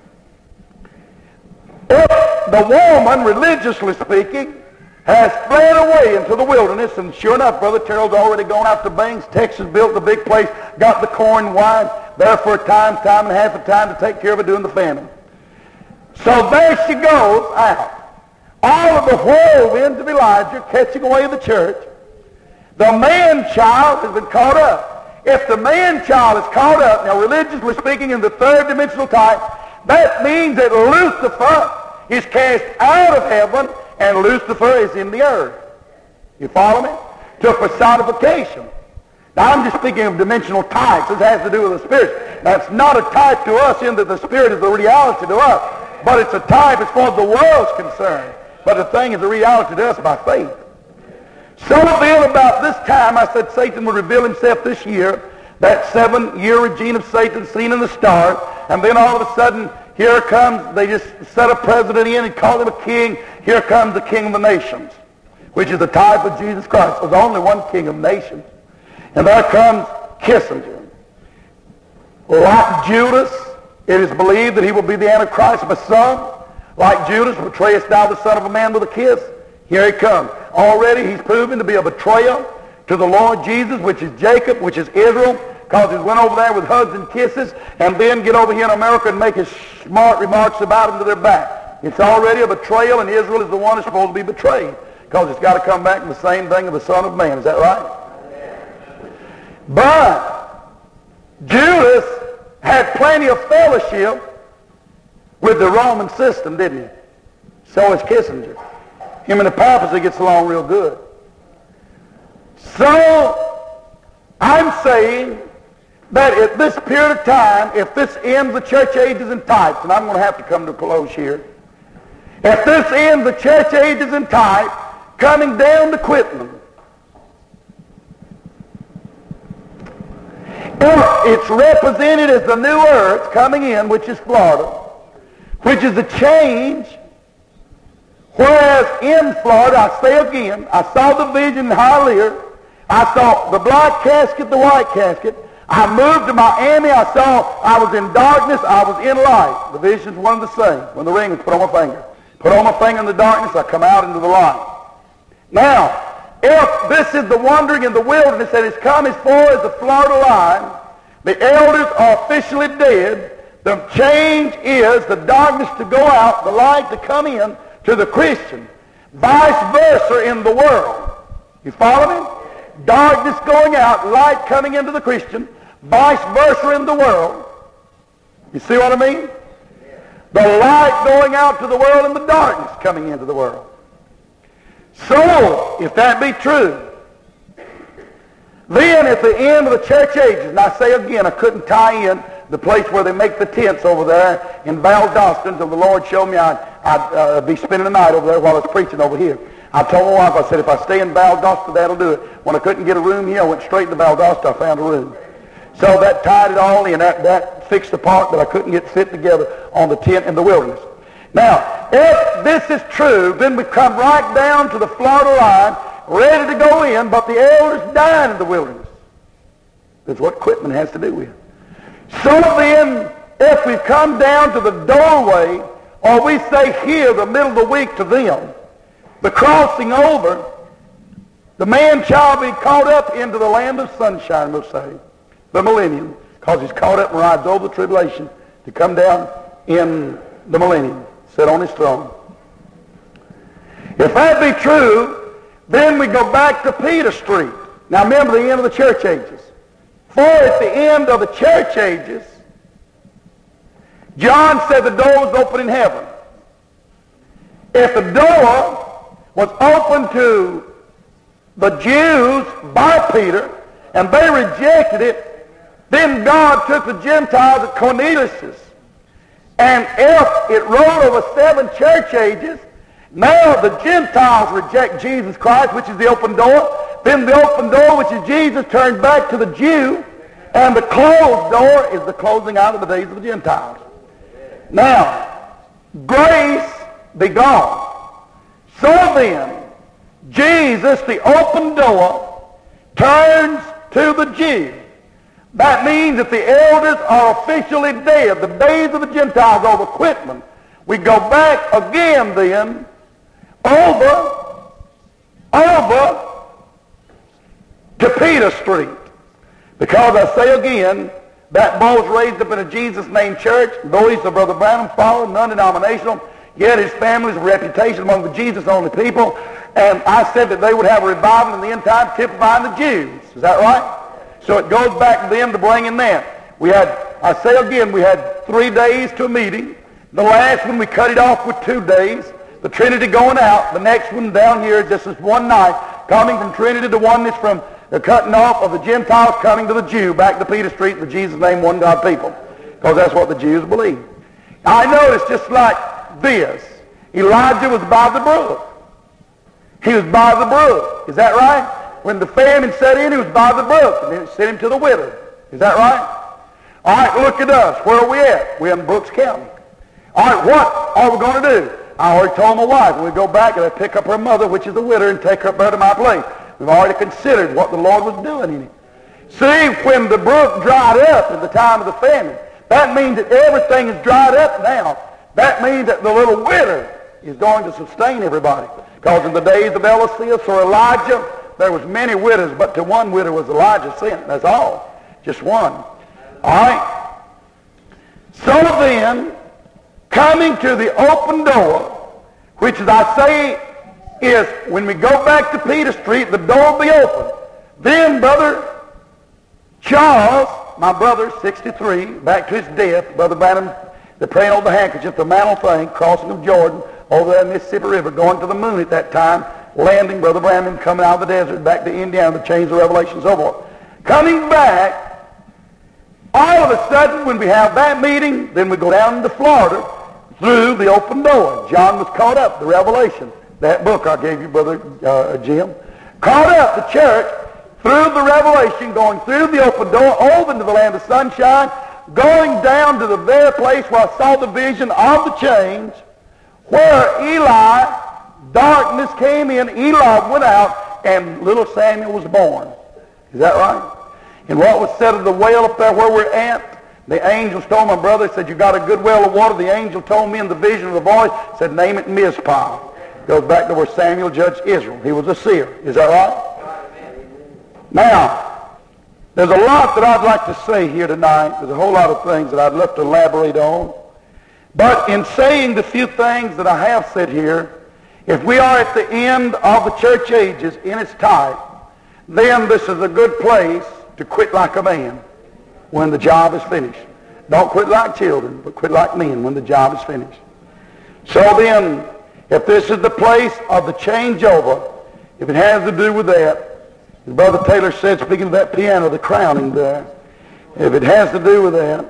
A: if the woman, religiously speaking, has fled away into the wilderness, and sure enough, Brother Terrell's already gone out to Banks, Texas, built the big place, got the corn wine, there for a time, time and a half of time to take care of it during the famine. So there she goes out. All of the whirlwinds of Elijah catching away the church. The man-child has been caught up. If the man-child is caught up, now religiously speaking in the third dimensional type, that means that Lucifer is cast out of heaven and Lucifer is in the earth. You follow me? To personification. Now I'm just speaking of dimensional types. This has to do with the Spirit. That's not a type to us in that the Spirit is the reality to us, but it's a type as far as the world's concerned. but the thing is a reality to us by faith. So then about this time, I said Satan would reveal himself this year, that seven-year regime of Satan seen in the stars, and then all of a sudden, here comes, they just set a president in and called him a king. Here comes the king of the nations, which is the type of Jesus Christ. There's only one king of nations. And there comes Kissinger. Like Judas, it is believed that he will be the Antichrist, but some, like Judas, betrayest thou the Son of a Man with a kiss? Here he comes. Already he's proven to be a betrayer to the Lord Jesus, which is Jacob, which is Israel, because he went over there with hugs and kisses, and then get over here in America and make his smart remarks about him to their back. It's already a betrayal, and Israel is the one that's supposed to be betrayed, because it's got to come back to the same thing of the Son of Man. Is that right? But Judas had plenty of fellowship with the Roman system, didn't he? So is Kissinger. Him and the papacy gets along real good. So I'm saying that at this period of time, if this ends the church ages and types, and I'm going to have to come to a close here, if this ends the church ages and type, coming down to Quitman, if it's represented as the new earth coming in, which is Florida, which is a change, whereas in Florida, I say again, I saw the vision in Hialeah, I saw the black casket, the white casket. I moved to Miami, I saw I was in darkness, I was in light. The vision's one and the same. When the ring is put on my finger. Put on my finger in the darkness, I come out into the light. Now, if this is the wandering in the wilderness that has come as far as the Florida line, the elders are officially dead. The change is the darkness to go out, the light to come in to the Christian. Vice versa in the world. You follow me? Darkness going out, light coming into the Christian, vice versa in the world. You see what I mean? The light going out to the world and the darkness coming into the world. So, if that be true, then at the end of the church ages, and I say again, I couldn't tie in the place where they make the tents over there in Valdosta until the Lord showed me I'd, I'd uh, be spending the night over there while I was preaching over here. I told my wife, I said, if I stay in Valdosta, that'll do it. When I couldn't get a room here, I went straight to Valdosta, I found a room. So that tied it all in. That, that fixed the part that I couldn't get fit together on the tent in the wilderness. Now, if this is true, then we come right down to the Florida line, ready to go in, but the elders died in the wilderness. That's what Quitman has to do with. So then, if we come down to the doorway, or we say here, the middle of the week to them, the crossing over, the man shall be caught up into the land of sunshine, we'll say, the millennium, because he's caught up and rides over the tribulation to come down in the millennium, sit on his throne. If that be true, then we go back to Peter Street. Now remember the end of the church ages. For at the end of the church ages, John said the door was open in heaven. If the door was open to the Jews by Peter, and they rejected it, then God took the Gentiles at Cornelius's. And if it rolled over seven church ages, now the Gentiles reject Jesus Christ, which is the open door. Then the open door, which is Jesus, turns back to the Jew. And the closed door is the closing out of the days of the Gentiles. Now, grace be gone. So then, Jesus, the open door, turns to the Jew. That means that the elders are officially dead. The days of the Gentiles over Quitman. We go back again then, over, over to Peter Street. Because I say again, that boy's raised up in a Jesus-named church, though he's a Brother Branham follower, non-denominational, yet his family's reputation among the Jesus-only people. And I said that they would have a revival in the end time typifying the Jews. Is that right? So it goes back to them to bring in that. We had, I say again, we had three days to a meeting. The last one we cut it off with two days. The Trinity going out. The next one down here is just this one night, coming from Trinity to oneness, from the cutting off of the Gentiles coming to the Jew, back to Peter Street, the Jesus name, one God people. Because that's what the Jews believe. I notice just like this,
B: Elijah was by the brook. He was by the brook. Is that right? When the famine set in, he was by the brook, and then it sent him to the widow. Is that right? All right, look at us. Where are we at? We're in Brooks County. All right, what are we going to do? I already told my wife, when we go back, and I pick up her mother, which is the widow, and take her up there to my place. We've already considered what the Lord was doing in it. See, when the brook dried up in the time of the famine, that means that everything is dried up now. That means that the little widow is going to sustain everybody. Because in the days of Eliseus or Elijah, there was many widows, but to one widow was Elijah sent. That's all. Just one. All right? So then, coming to the open door, which as I say is when we go back to Peter Street, the door will be open. Then Brother Charles, my brother, sixty-three, back to his death, Brother Branham, the praying over the handkerchief, the mantle thing, crossing of Jordan, over there in the Mississippi River, going to the moon at that time, landing, Brother Branham coming out of the desert back to Indiana to change the revelation and so forth. Coming back, all of a sudden, when we have that meeting, then we go down to Florida through the open door. John was caught up, the Revelation, that book I gave you, Brother uh, Jim. Caught up the church through the Revelation, going through the open door, over into the land of sunshine, going down to the very place where I saw the vision of the change, where Eli, darkness came in, Eli went out, and little Samuel was born. Is that right? And what was said of the well up there where we're at, the angels told my brother, said, you got a good well of water. The angel told me in the vision of the voice, said, name it Mizpah. Goes back to where Samuel judged Israel. He was a seer. Is that right? Now, there's a lot that I'd like to say here tonight. There's a whole lot of things that I'd love to elaborate on. But in saying the few things that I have said here, if we are at the end of the church ages in its type, then this is a good place to quit like a man when the job is finished. Don't quit like children, but quit like men when the job is finished. So then, if this is the place of the changeover, if it has to do with that, as Brother Taylor said, speaking of that piano, the crowning there, if it has to do with that,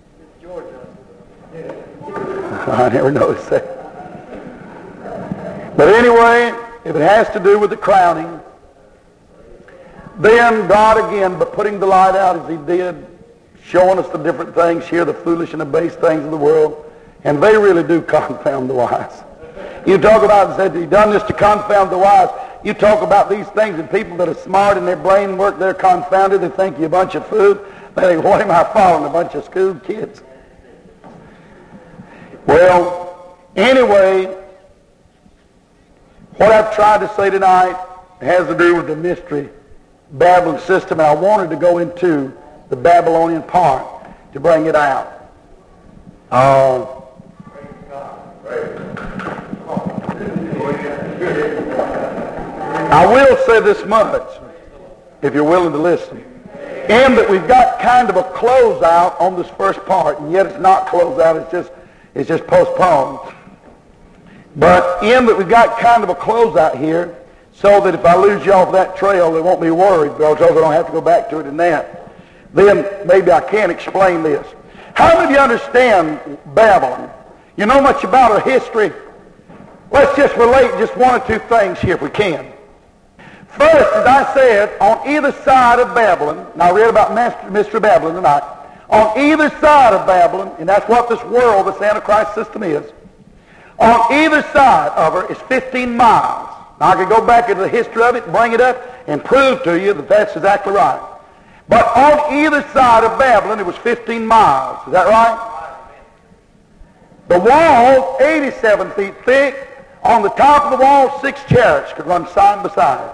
B: I never noticed that. But anyway, if it has to do with the crowning, then God again, by putting the light out as he did, showing us the different things here, the foolish and the base things of the world, and they really do confound the wise. You talk about, said he done this to confound the wise. You talk about these things and people that are smart in their brain work, they're confounded. They think you're a bunch of food. They think, what am I following, a bunch of school kids? Well, anyway, what I've tried to say tonight has to do with the mystery Babylon system, and I wanted to go into the Babylonian part to bring it out. Uh, I will say this much, if you're willing to listen, and that we've got kind of a closeout on this first part, and yet it's not closeout, it's just it's just postponed. But in that we've got kind of a closeout here, so that if I lose you off that trail, they won't be worried, because I don't have to go back to it in that. Then maybe I can explain this. How many of you understand Babylon? You know much about her history? Let's just relate just one or two things here if we can. First, as I said, on either side of Babylon, and I read about Master, Mystery Babylon tonight, on either side of Babylon, and that's what this world, this Antichrist system is, on either side of her is fifteen miles. Now, I could go back into the history of it, bring it up, and prove to you that that's exactly right. But on either side of Babylon, it was fifteen miles. Is that right? The walls, eighty-seven feet thick. On the top of the wall, six chariots could run side by side.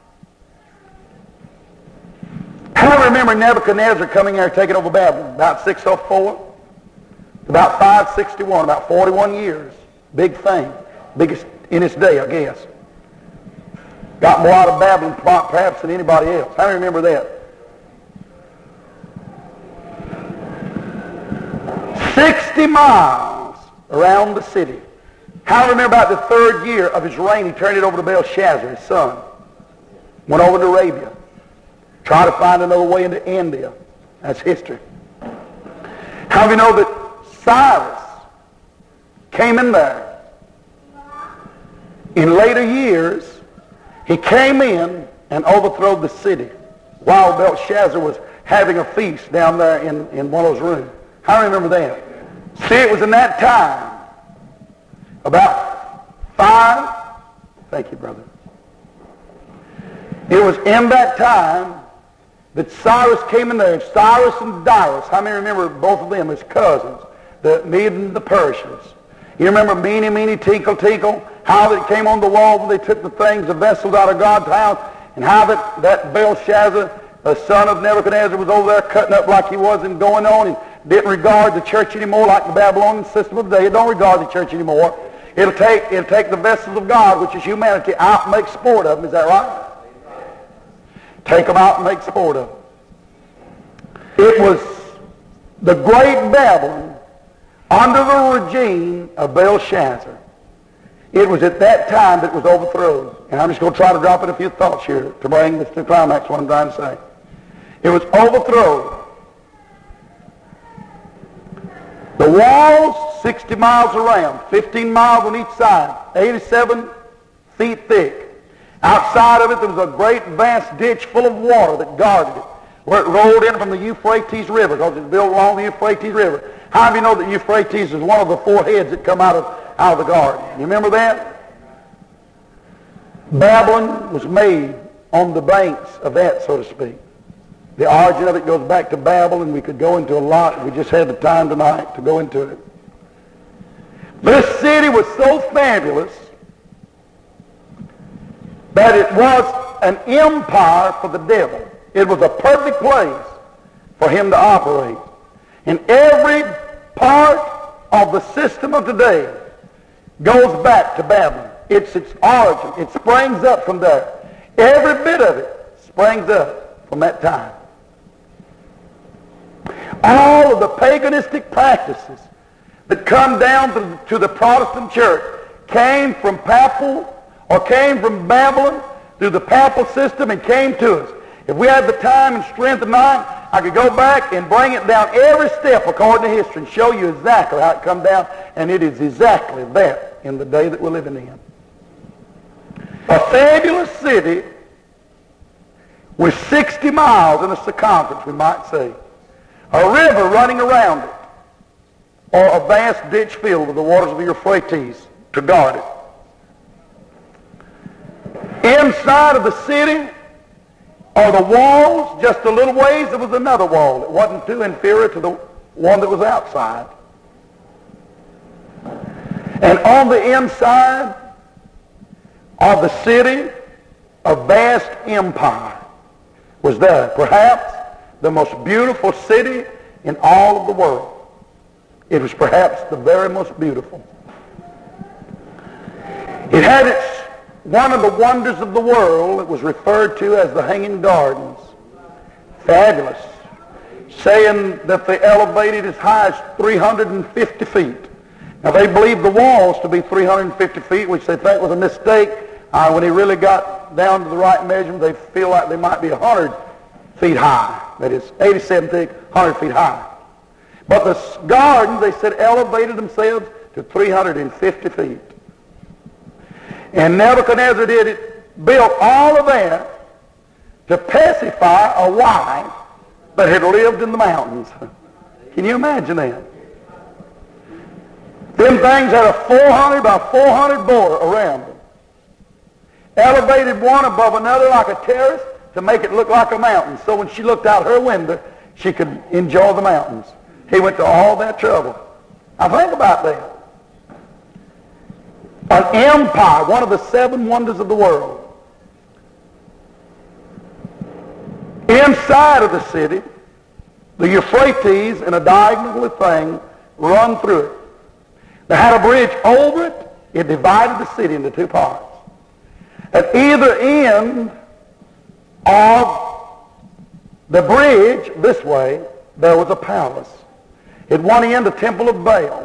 B: I remember Nebuchadnezzar coming there taking over Babylon, about six oh four, about five sixty-one, about forty-one years. Big thing. Biggest in its day, I guess. Got more out of Babylon perhaps than anybody else. I remember that. sixty miles around the city. How I remember about the third year of his reign, he turned it over to Belshazzar, his son. Went over to Arabia. Tried to find another way into India. That's history. How do you know that Cyrus came in there in later years, he came in and overthrew the city while Belshazzar was having a feast down there in, in one of those rooms. I remember that. See, it was in that time, about five, thank you, brother. It was in that time that Cyrus came in there. Cyrus and Darius, how many remember both of them as cousins, the Medes and the Persians? You remember meeny, meeny, tinkle, tinkle, how that came on the wall when they took the things, the vessels out of God's house, and how that, that Belshazzar, the son of Nebuchadnezzar, was over there cutting up like he was and going on and didn't regard the church anymore like the Babylonian system of the day. It don't regard the church anymore. It'll take, it'll take the vessels of God, which is humanity, out and make sport of them. Is that right? Take them out and make sport of them. It was the great Babylon under the regime of Belshazzar. It was at that time that it was overthrown. And I'm just going to try to drop in a few thoughts here to bring this to climax, what I'm trying to say. It was overthrown. The walls, sixty miles around, fifteen miles on each side, eighty-seven feet thick. Outside of it, there was a great vast ditch full of water that guarded it, where it rolled in from the Euphrates River, because it's built along the Euphrates River. How many of you know that Euphrates is one of the four heads that come out of, out of the garden? You remember that? Babylon was made on the banks of that, so to speak. The origin of it goes back to Babel, and we could go into a lot. We just had the time tonight to go into it. This city was so fabulous that it was an empire for the devil. It was a perfect place for him to operate. And every part of the system of today goes back to Babylon. It's its origin. It springs up from there. Every bit of it springs up from that time. All of the paganistic practices that come down to, to the Protestant church came from papal or came from Babylon through the papal system and came to us. If we had the time and strength tonight, I could go back and bring it down every step according to history and show you exactly how it come down, and it is exactly that in the day that we're living in. A fabulous city with sixty miles in a circumference, we might say. A river running around it, or a vast ditch filled with the waters of the Euphrates to guard it. Inside of the city are the walls. Just a little ways there was another wall. It wasn't too inferior to the one that was outside. And on the inside of the city, a vast empire was there. Perhaps the most beautiful city in all of the world. It was perhaps the very most beautiful. It had its one of the wonders of the world. It was referred to as the Hanging Gardens. Fabulous. Saying that they elevated as high as three hundred fifty feet. Now they believed the walls to be three hundred fifty feet, which they think was a mistake. Uh, when he really got down to the right measurement, they feel like they might be one hundred feet high. That is, eighty-seven feet, one hundred feet high. But the gardens, they said, elevated themselves to three hundred fifty feet. And Nebuchadnezzar did it, built all of that to pacify a wife that had lived in the mountains. Can you imagine that? Them things had a four hundred by four hundred border around them. Elevated one above another like a terrace to make it look like a mountain. So when she looked out her window, she could enjoy the mountains. He went to all that trouble. Now think about that. An empire, one of the seven wonders of the world. Inside of the city, the Euphrates, in a diagonal thing, run through it. They had a bridge over it. It divided the city into two parts. At either end of the bridge, this way, there was a palace. At one end, a temple of Baal.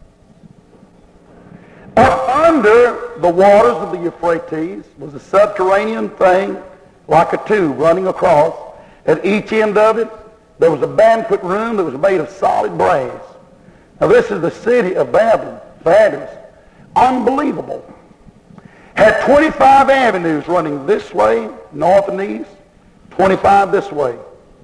B: Up under the waters of the Euphrates was a subterranean thing like a tube running across. At each end of it, there was a banquet room that was made of solid brass. Now this is the city of Babylon. Fabulous. Unbelievable. Had twenty-five avenues running this way, north and east, twenty-five this way.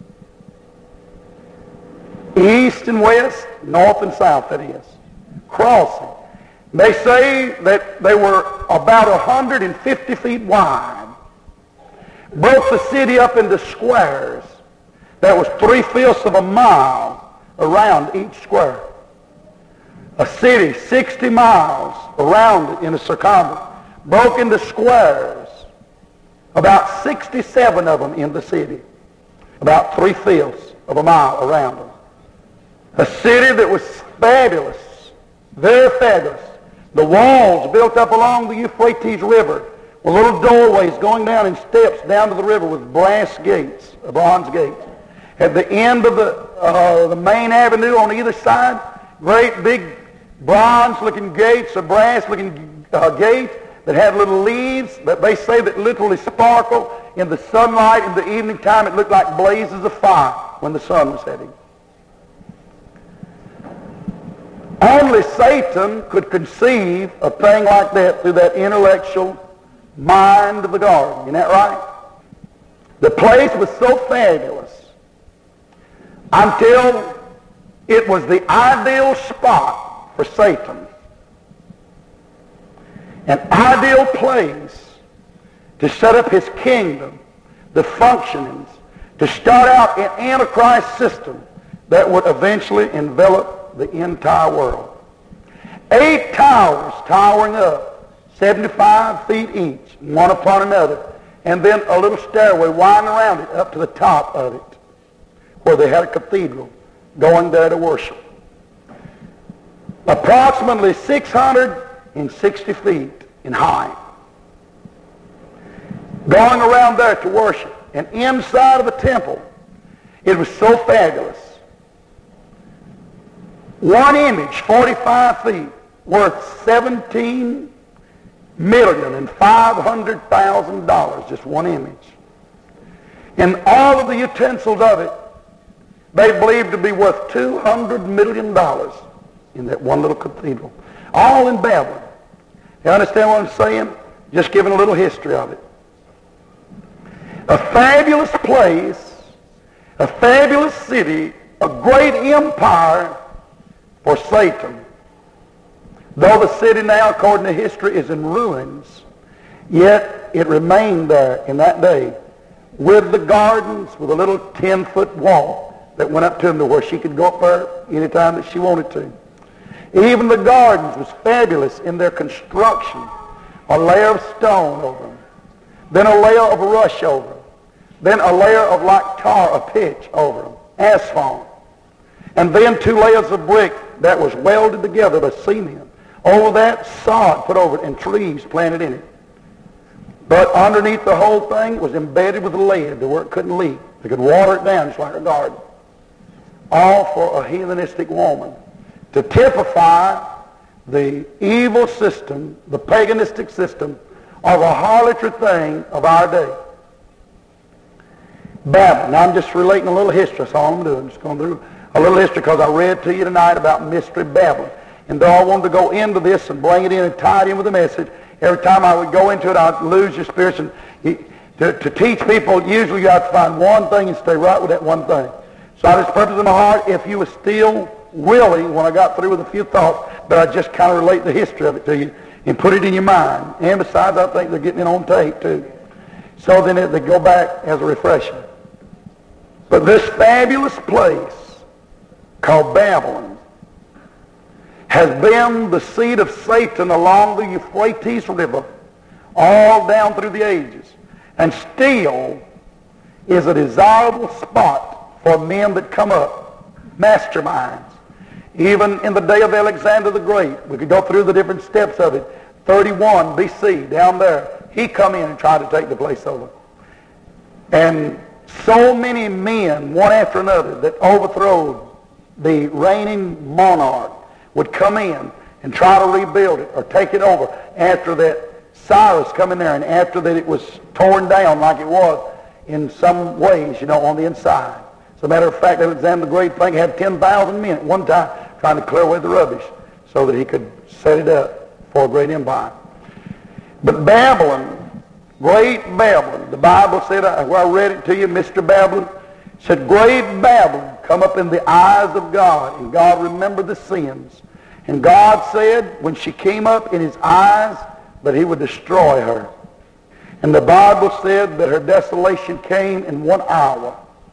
B: East and west, north and south, that is. Crossing. They say that they were about one hundred fifty feet wide. Broke the city up into squares. That was three-fifths of a mile around each square. A city sixty miles around it in a circumference. Broke into squares. About sixty-seven of them in the city. About three-fifths of a mile around them. A city that was fabulous. Very fabulous. The walls built up along the Euphrates River with little doorways going down in steps down to the river with brass gates, bronze gates. At the end of the, uh, the main avenue on either side, great big bronze-looking gates or brass-looking uh, gates that had little leaves that they say that literally sparkle in the sunlight. In the evening time, it looked like blazes of fire when the sun was setting. Only Satan could conceive a thing like that through that intellectual mind of the garden. Isn't that right? The place was so fabulous until it was the ideal spot for Satan. An ideal place to set up his kingdom, the functionings, to start out an Antichrist system that would eventually envelop the entire world. Eight towers towering up, seventy-five feet each, one upon another, and then a little stairway winding around it up to the top of it, where they had a cathedral going there to worship. Approximately six hundred sixty feet in height. Going around there to worship. And inside of the temple, it was so fabulous. One image, forty-five feet, worth seventeen million and five hundred thousand dollars, just one image. And all of the utensils of it, they believed to be worth two hundred million dollars in that one little cathedral. All in Babylon. You understand what I'm saying? Just giving a little history of it. A fabulous place, a fabulous city, a great empire for Satan. Though the city now, according to history, is in ruins, yet it remained there in that day with the gardens, with a little ten-foot wall that went up to them to where she could go up there anytime that she wanted to. Even the gardens was fabulous in their construction. A layer of stone over them, then a layer of rush over them, then a layer of like tar or pitch over them, asphalt, and then two layers of brick that was welded together by cement. Over that, sod put over it and trees planted in it. But underneath the whole thing, it was embedded with lead to where it couldn't leak. They could water it down just like a garden. All for a heathenistic woman to typify the evil system, the paganistic system of a harlotry thing of our day. Babylon. Now I'm just relating a little history. That's all I'm doing. Just going through a little history because I read to you tonight about Mystery Babylon. And though I wanted to go into this and bring it in and tie it in with the message, every time I would go into it, I'd lose your spirits. And to, to teach people, usually you have to find one thing and stay right with that one thing. So I just purpose in my heart, if you were still willing, when I got through with a few thoughts, but I just kind of relate the history of it to you and put it in your mind. And besides, I think they're getting it on tape too. So then it, they go back as a refresher. But this fabulous place called Babylon has been the seat of Satan along the Euphrates River all down through the ages, and still is a desirable spot for men that come up, masterminds. Even in the day of Alexander the Great, we could go through the different steps of it. thirty-one B C, down there, he come in and tried to take the place over. And so many men, one after another, that overthrew the reigning monarch would come in and try to rebuild it or take it over after that Cyrus come in there and after that it was torn down like it was in some ways, you know, on the inside. As a matter of fact, Alexander the Great, I think, had ten thousand men at one time trying to clear away the rubbish so that he could set it up for a great empire. But Babylon, great Babylon, the Bible said, where I read it to you, Mister Babylon, said, great Babylon come up in the eyes of God, and God remembered the sins. And God said, when she came up in his eyes, that he would destroy her. And the Bible said that her desolation came in one hour.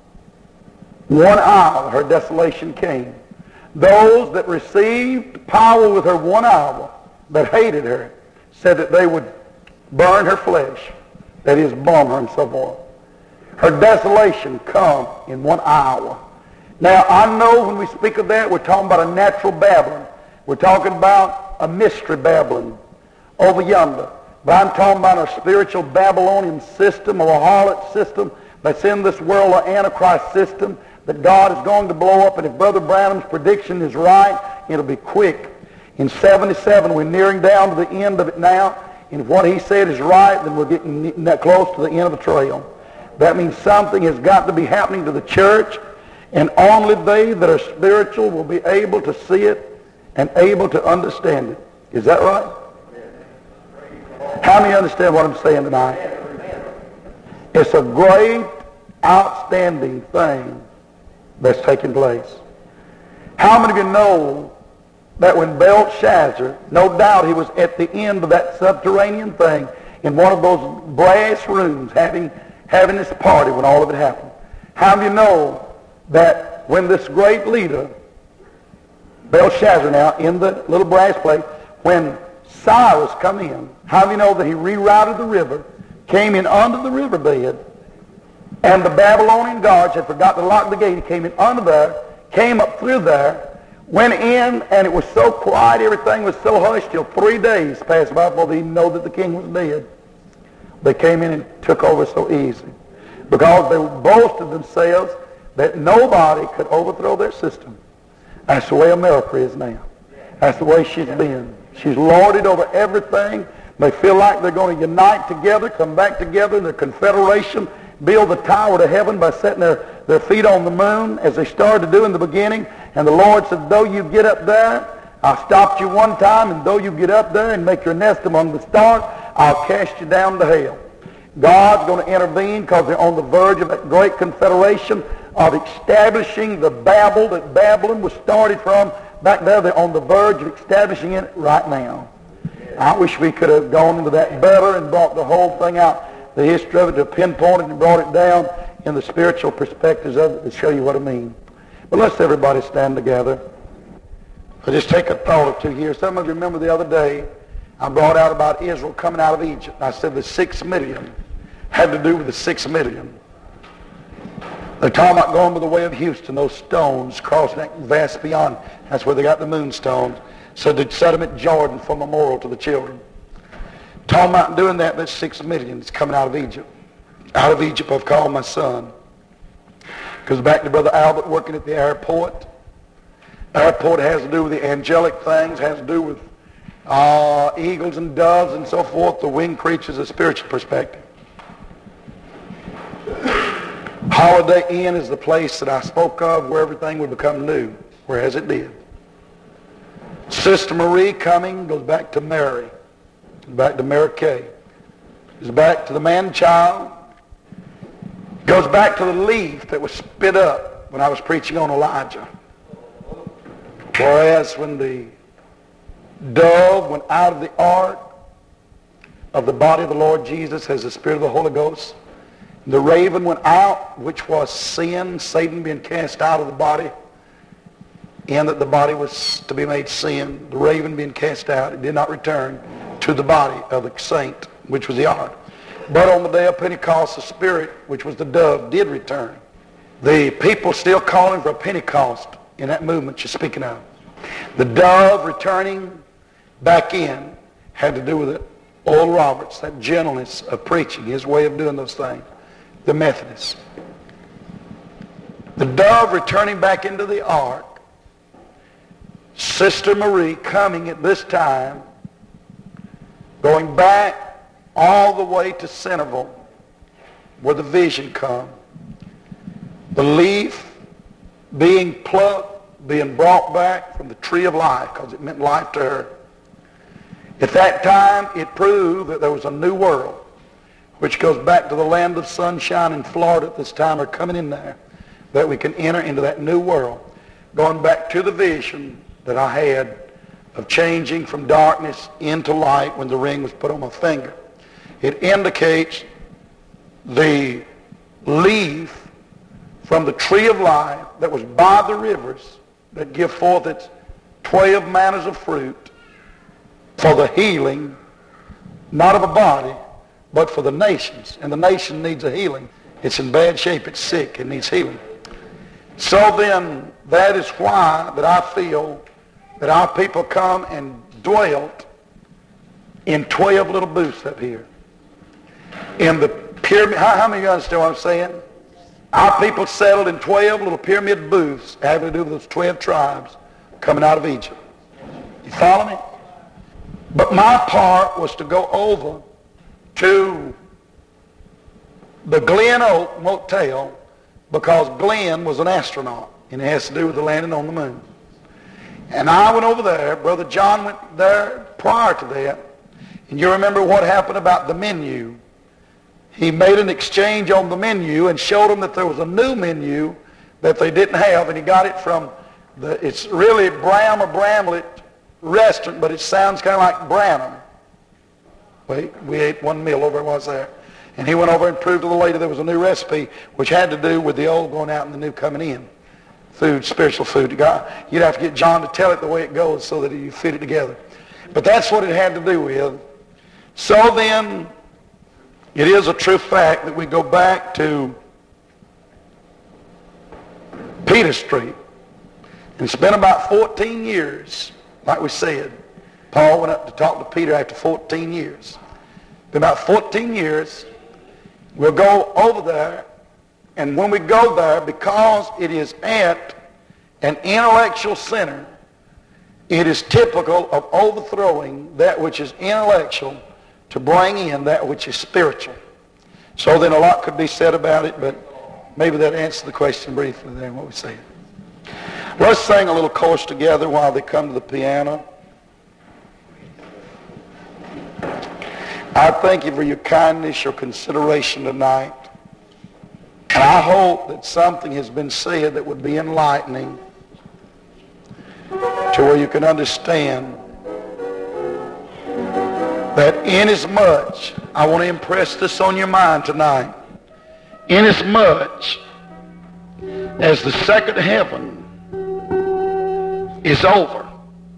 B: One hour her desolation came. Those that received power with her one hour, that hated her, said that they would burn her flesh, that is, bomb her and so forth. Her desolation come in one hour. Now, I know when we speak of that, we're talking about a natural Babylon. We're talking about a mystery Babylon over yonder. But I'm talking about a spiritual Babylonian system or a harlot system that's in this world, an Antichrist system that God is going to blow up. And if Brother Branham's prediction is right, it'll be quick. In seventy-seven, we're nearing down to the end of it now. And if what he said is right, then we're getting that close to the end of the trail. That means something has got to be happening to the church, and only they that are spiritual will be able to see it and able to understand it. Is that right? How many understand what I'm saying tonight? It's a great, outstanding thing that's taking place. How many of you know that when Belshazzar, no doubt he was at the end of that subterranean thing in one of those brass rooms having, having this party when all of it happened. How many of you know that when this great leader, Belshazzar now, in the little brass plate, when Cyrus come in, how do you know that he rerouted the river, came in under the riverbed, and the Babylonian guards had forgot to lock the gate. He came in under there, came up through there, went in, and it was so quiet, everything was so hushed, till three days passed by before they even know that the king was dead. They came in and took over so easy because they boasted themselves that nobody could overthrow their system. That's the way America is now. That's the way she's been. She's lorded over everything. They feel like they're going to unite together, come back together in their confederation, build the tower to heaven by setting their, their feet on the moon as they started to do in the beginning. And the Lord said, though you get up there, I stopped you one time, and though you get up there and make your nest among the stars, I'll cast you down to hell. God's going to intervene because they're on the verge of that great confederation of establishing the Babel that Babylon was started from. Back there, they're on the verge of establishing it right now. I wish we could have gone into that better and brought the whole thing out, the history of it, to pinpoint it and brought it down in the spiritual perspectives of it to show you what it means. But let's everybody stand together. I'll just take a thought or two here. Some of you remember the other day I brought out about Israel coming out of Egypt. I said the six million had to do with the six million. They're talking about going by the way of Houston, those stones crossing that vast beyond. That's where they got the moonstones. So they set them at Jordan for memorial to the children. Talking about doing that, that's six million that's coming out of Egypt. Out of Egypt I've called my son. Goes back to Brother Albert working at the airport. Airport has to do with the angelic things, has to do with uh, eagles and doves and so forth, the winged creatures, a spiritual perspective. Holiday Inn is the place that I spoke of where everything would become new, whereas it did. Sister Marie coming goes back to Mary, back to Mary Kay. Goes back to the man-child. Goes back to the leaf that was spit up when I was preaching on Elijah. Whereas when the dove went out of the ark of the body of the Lord Jesus as the Spirit of the Holy Ghost, the raven went out, which was sin, Satan being cast out of the body, in that the body was to be made sin. The raven being cast out, it did not return to the body of the saint, which was the ark. But on the day of Pentecost, the Spirit, which was the dove, did return. The people still calling for a Pentecost in that movement you're speaking of. The dove returning back in had to do with it. Oral Roberts, that gentleness of preaching, his way of doing those things. The Methodists. The dove returning back into the ark. Sister Marie coming at this time, going back all the way to Centerville, where the vision come. The leaf being plucked, being brought back from the tree of life, because it meant life to her.
A: At that time, it proved that there was a new world, which goes back to the land of sunshine in Florida at this time, or coming in there, that we can enter into that new world. Going back to the vision that I had of changing from darkness into light when the ring was put on my finger. It indicates the leaf from the tree of life that was by the rivers that give forth its twelve manners of fruit for the healing, not of a body, but for the nations. And the nation needs a healing. It's in bad shape. It's sick. It needs healing. So then, that is why that I feel that our people come and dwelt in twelve little booths up here. In the pyramid, how, how many of you understand what I'm saying? Our people settled in twelve little pyramid booths having to do with those twelve tribes coming out of Egypt. You follow me? But my part was to go over to the Glen Oak Motel, because Glenn was an astronaut, and it has to do with the landing on the moon. And I went over there. Brother John went there prior to that. And you remember what happened about the menu. He made an exchange on the menu and showed them that there was a new menu that they didn't have, and he got it from the, it's really Bram or Bramlett restaurant, but it sounds kind of like Branham. We, we ate one meal over was there. And he went over and proved to the lady there was a new recipe, which had to do with the old going out and the new coming in. Food, spiritual food. God, you'd have to get John to tell it the way it goes so that you fit it together. But that's what it had to do with. So then, it is a true fact that we go back to Peter Street. And it's been about fourteen years, like we said. Paul went up to talk to Peter after fourteen years. Been about fourteen years. We'll go over there, and when we go there, because it is at an intellectual center, it is typical of overthrowing that which is intellectual to bring in that which is spiritual. So then a lot could be said about it, but maybe that answers the question briefly there, what we said. Let's sing a little chorus together while they come to the piano. I thank you for your kindness, your consideration tonight. And I hope that something has been said that would be enlightening to where you can understand that inasmuch, I want to impress this on your mind tonight, inasmuch as the second heaven is over,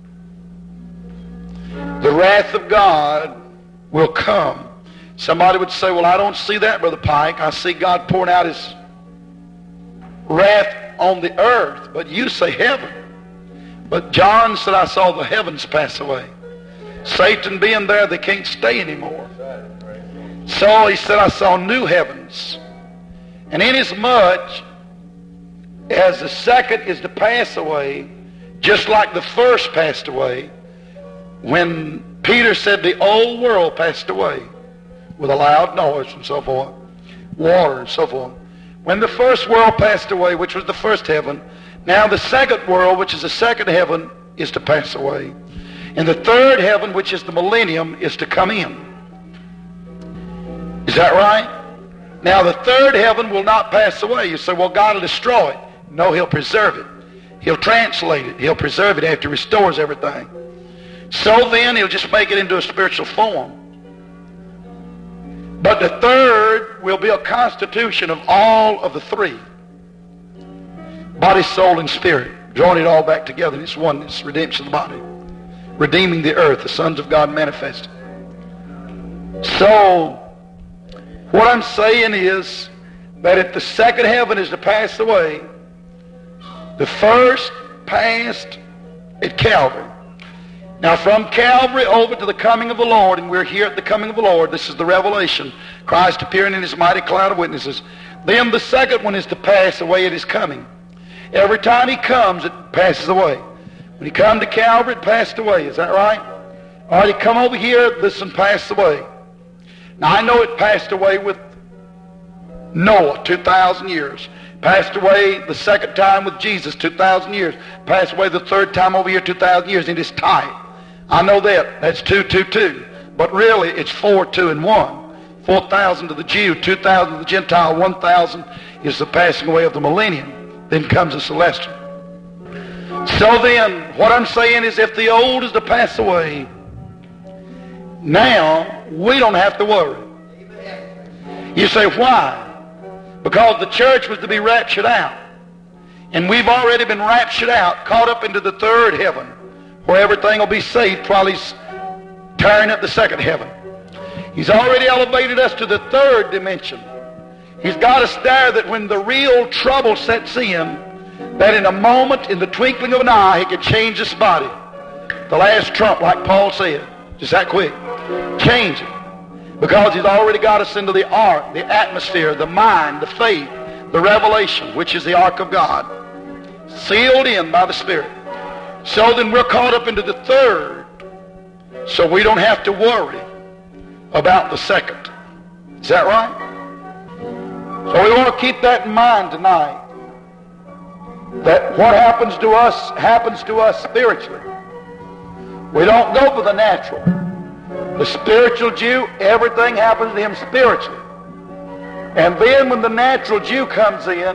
A: the wrath of God will come. Somebody would say, well, I don't see that, Brother Pike. I see God pouring out his wrath on the earth, but you say heaven. But John said, I saw the heavens pass away. Satan being there, they can't stay anymore. So he said, I saw new heavens. And inasmuch as the second is to pass away, just like the first passed away, when Peter said the old world passed away with a loud noise and so forth, water and so forth. When the first world passed away, which was the first heaven, now the second world, which is the second heaven, is to pass away. And the third heaven, which is the millennium, is to come in. Is that right? Now the third heaven will not pass away. You say, well, God will destroy it. No, he'll preserve it. He'll translate it. He'll preserve it after he restores everything. So then he'll just make it into a spiritual form. But the third will be a constitution of all of the three. Body, soul, and spirit. Drawing it all back together in its oneness. Redemption of the body. Redeeming the earth. The sons of God manifested. So, what I'm saying is that if the second heaven is to pass away, the first passed at Calvary. Now from Calvary over to the coming of the Lord, and we're here at the coming of the Lord, this is the revelation, Christ appearing in his mighty cloud of witnesses. Then the second one is to pass away at his coming. Every time he comes, it passes away. When he come to Calvary, it passed away. Is that right? All right, he come over here, this one passed away. Now I know it passed away with Noah, two thousand years. Passed away the second time with Jesus, two thousand years. Passed away the third time over here, two thousand years. And it's tight. I know that. That's two, two, two. But really, it's four, two, and one. four thousand to the Jew, two thousand to the Gentile, one thousand is the passing away of the millennium. Then comes the celestial. So then, what I'm saying is if the old is to pass away, now we don't have to worry. You say, why? Because the church was to be raptured out. And we've already been raptured out, caught up into the third heaven, where everything will be saved while he's tearing up the second heaven. He's already elevated us to the third dimension. He's got us there that when the real trouble sets in, that in a moment, in the twinkling of an eye, he can change this body. The last trump, like Paul said. Just that quick. Change it. Because he's already got us into the ark, the atmosphere, the mind, the faith, the revelation, which is the ark of God. Sealed in by the Spirit. So then we're caught up into the third. So we don't have to worry about the second. Is that right? So we want to keep that in mind tonight. That what happens to us, happens to us spiritually. We don't go for the natural. The spiritual Jew, everything happens to him spiritually. And then when the natural Jew comes in,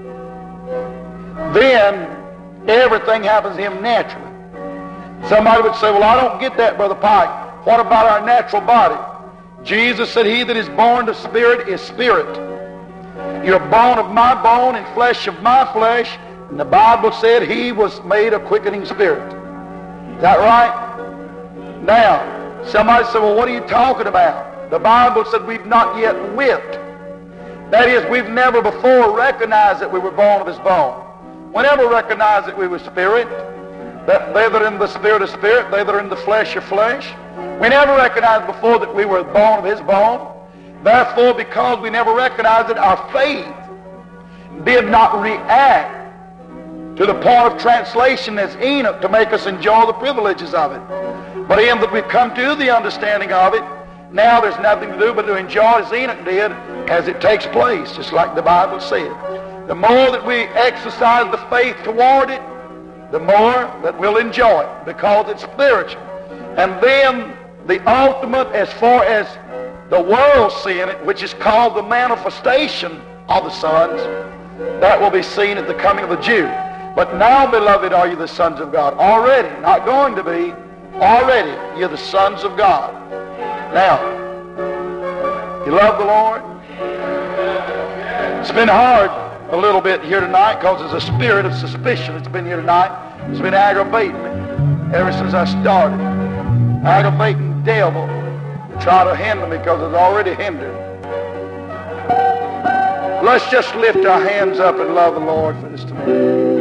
A: then everything happens to him naturally. Somebody would say, well, I don't get that, Brother Pike. What about our natural body? Jesus said, he that is born of spirit is spirit. You're bone of my bone and flesh of my flesh. And the Bible said he was made a quickening spirit. Is that right? Now, somebody said, well, what are you talking about? The Bible said we've not yet whipped. That is, we've never before recognized that we were born of his bone. We never recognized that we were spirit. That they that are in the spirit are spirit, they that are in the flesh are flesh. We never recognized before that we were born of his bone. Therefore, because we never recognized it, our faith did not react to the point of translation as Enoch to make us enjoy the privileges of it. But in that we've come to the understanding of it, now there's nothing to do but to enjoy as Enoch did as it takes place, just like the Bible said. The more that we exercise the faith toward it, the more that we'll enjoy it because it's spiritual. And then the ultimate, as far as the world seeing it, which is called the manifestation of the sons, that will be seen at the coming of the Jew. But now, beloved, are you the sons of God? Already, not going to be, already you're the sons of God. Now, you love the Lord? It's been hard a little bit here tonight because there's a spirit of suspicion that's been here tonight. It's been aggravating me ever since I started. Aggravating devil to try to hinder me because it's already hindered. Let's just lift our hands up and love the Lord for this tonight.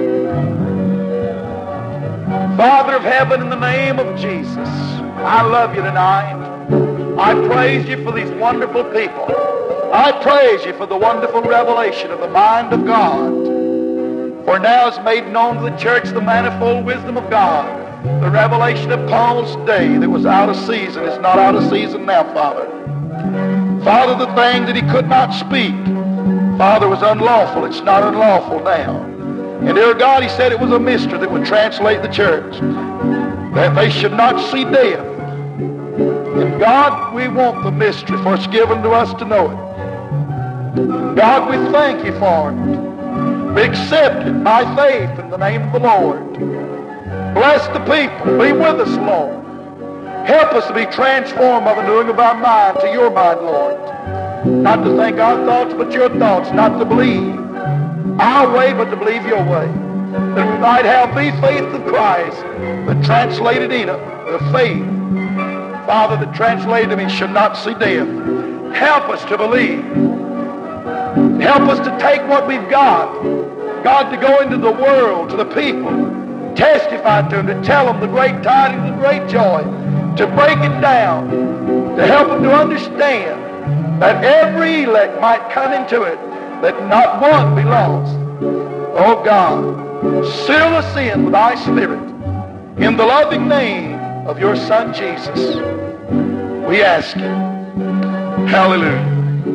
A: Father of heaven, in the name of Jesus, I love you tonight. I praise you for these wonderful people. I praise you for the wonderful revelation of the mind of God. For now is made known to the church the manifold wisdom of God. The revelation of Paul's day that was out of season is not out of season now, Father. Father, the thing that he could not speak, Father, was unlawful. It's not unlawful now. And dear God, he said it was a mystery that would translate the church, that they should not see death. And God, we want the mystery, for it's given to us to know it. God, we thank you for it. We accept it by faith in the name of the Lord. Bless the people. Be with us, Lord. Help us to be transformed by the renewing of our mind to your mind, Lord. Not to think our thoughts, but your thoughts. Not to believe our way, but to believe your way. That we might have the faith of Christ that translated Enoch, the faith, Father, that translated him, he should not see death. Help us to believe. Help us to take what we've got, God, to go into the world, to the people, testify to them, to tell them the great tidings, the great joy, to break it down, to help them to understand that every elect might come into it, that not one be lost. Oh God, seal us in with thy Spirit, in the loving name of your Son Jesus, we ask you. Hallelujah.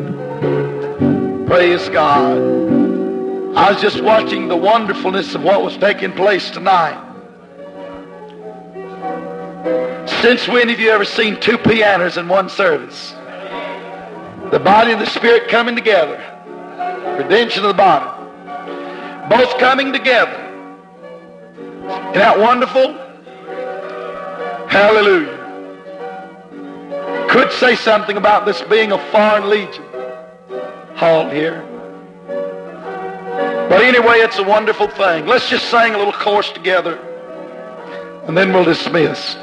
A: Praise God. I was just watching the wonderfulness of what was taking place tonight. Since when have you ever seen two pianos in one service? The body and the spirit coming together. Redemption of the body. Both coming together. Isn't that wonderful? Hallelujah. Could say something about this being a foreign legion hall here. But anyway, it's a wonderful thing. Let's just sing a little chorus together, and then we'll dismiss.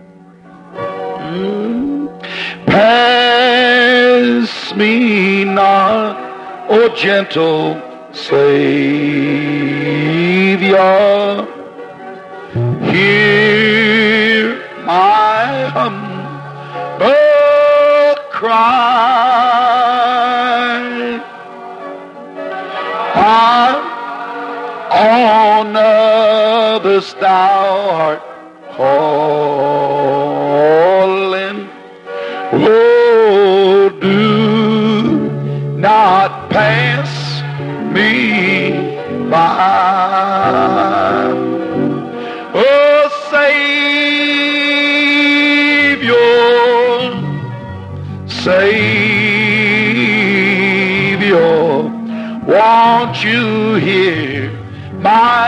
A: Mm. Pass me not, O gentle Savior. Hear my humble cry. On others thou art calling. Oh, do not pass me by. Oh, Savior, Savior, won't you hear my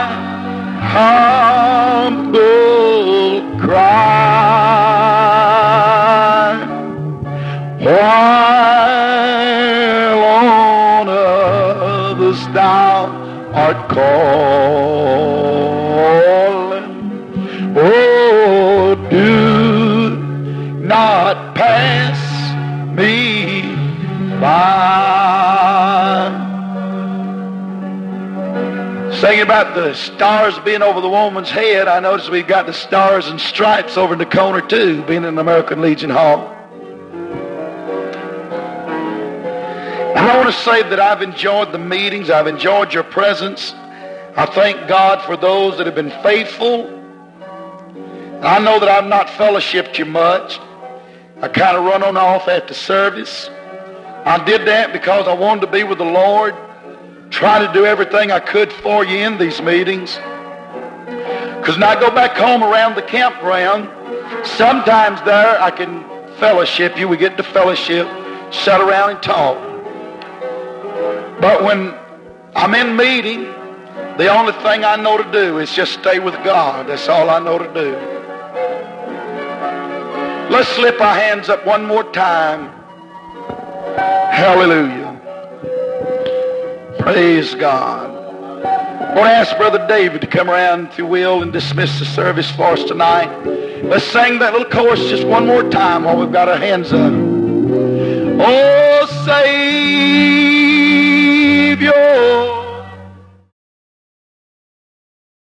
A: humble cry? While on others thou art calling, oh, do not pass me by. Singing about the stars being over the woman's head, I noticed we've got the stars and stripes over in the corner too, being in the American Legion Hall. And I want to say that I've enjoyed the meetings. I've enjoyed your presence. I thank God for those that have been faithful. And I know that I've not fellowshipped you much. I kind of run on off after service. I did that because I wanted to be with the Lord, try to do everything I could for you in these meetings. Because when I go back home around the campground, sometimes there I can fellowship you. We get to fellowship, sit around and talk. But when I'm in meeting, the only thing I know to do is just stay with God. That's all I know to do. Let's slip our hands up one more time. Hallelujah. Praise God. I want to ask Brother David to come around, if you will, and dismiss the service for us tonight. Let's sing that little chorus just one more time while we've got our hands up. Oh, Savior,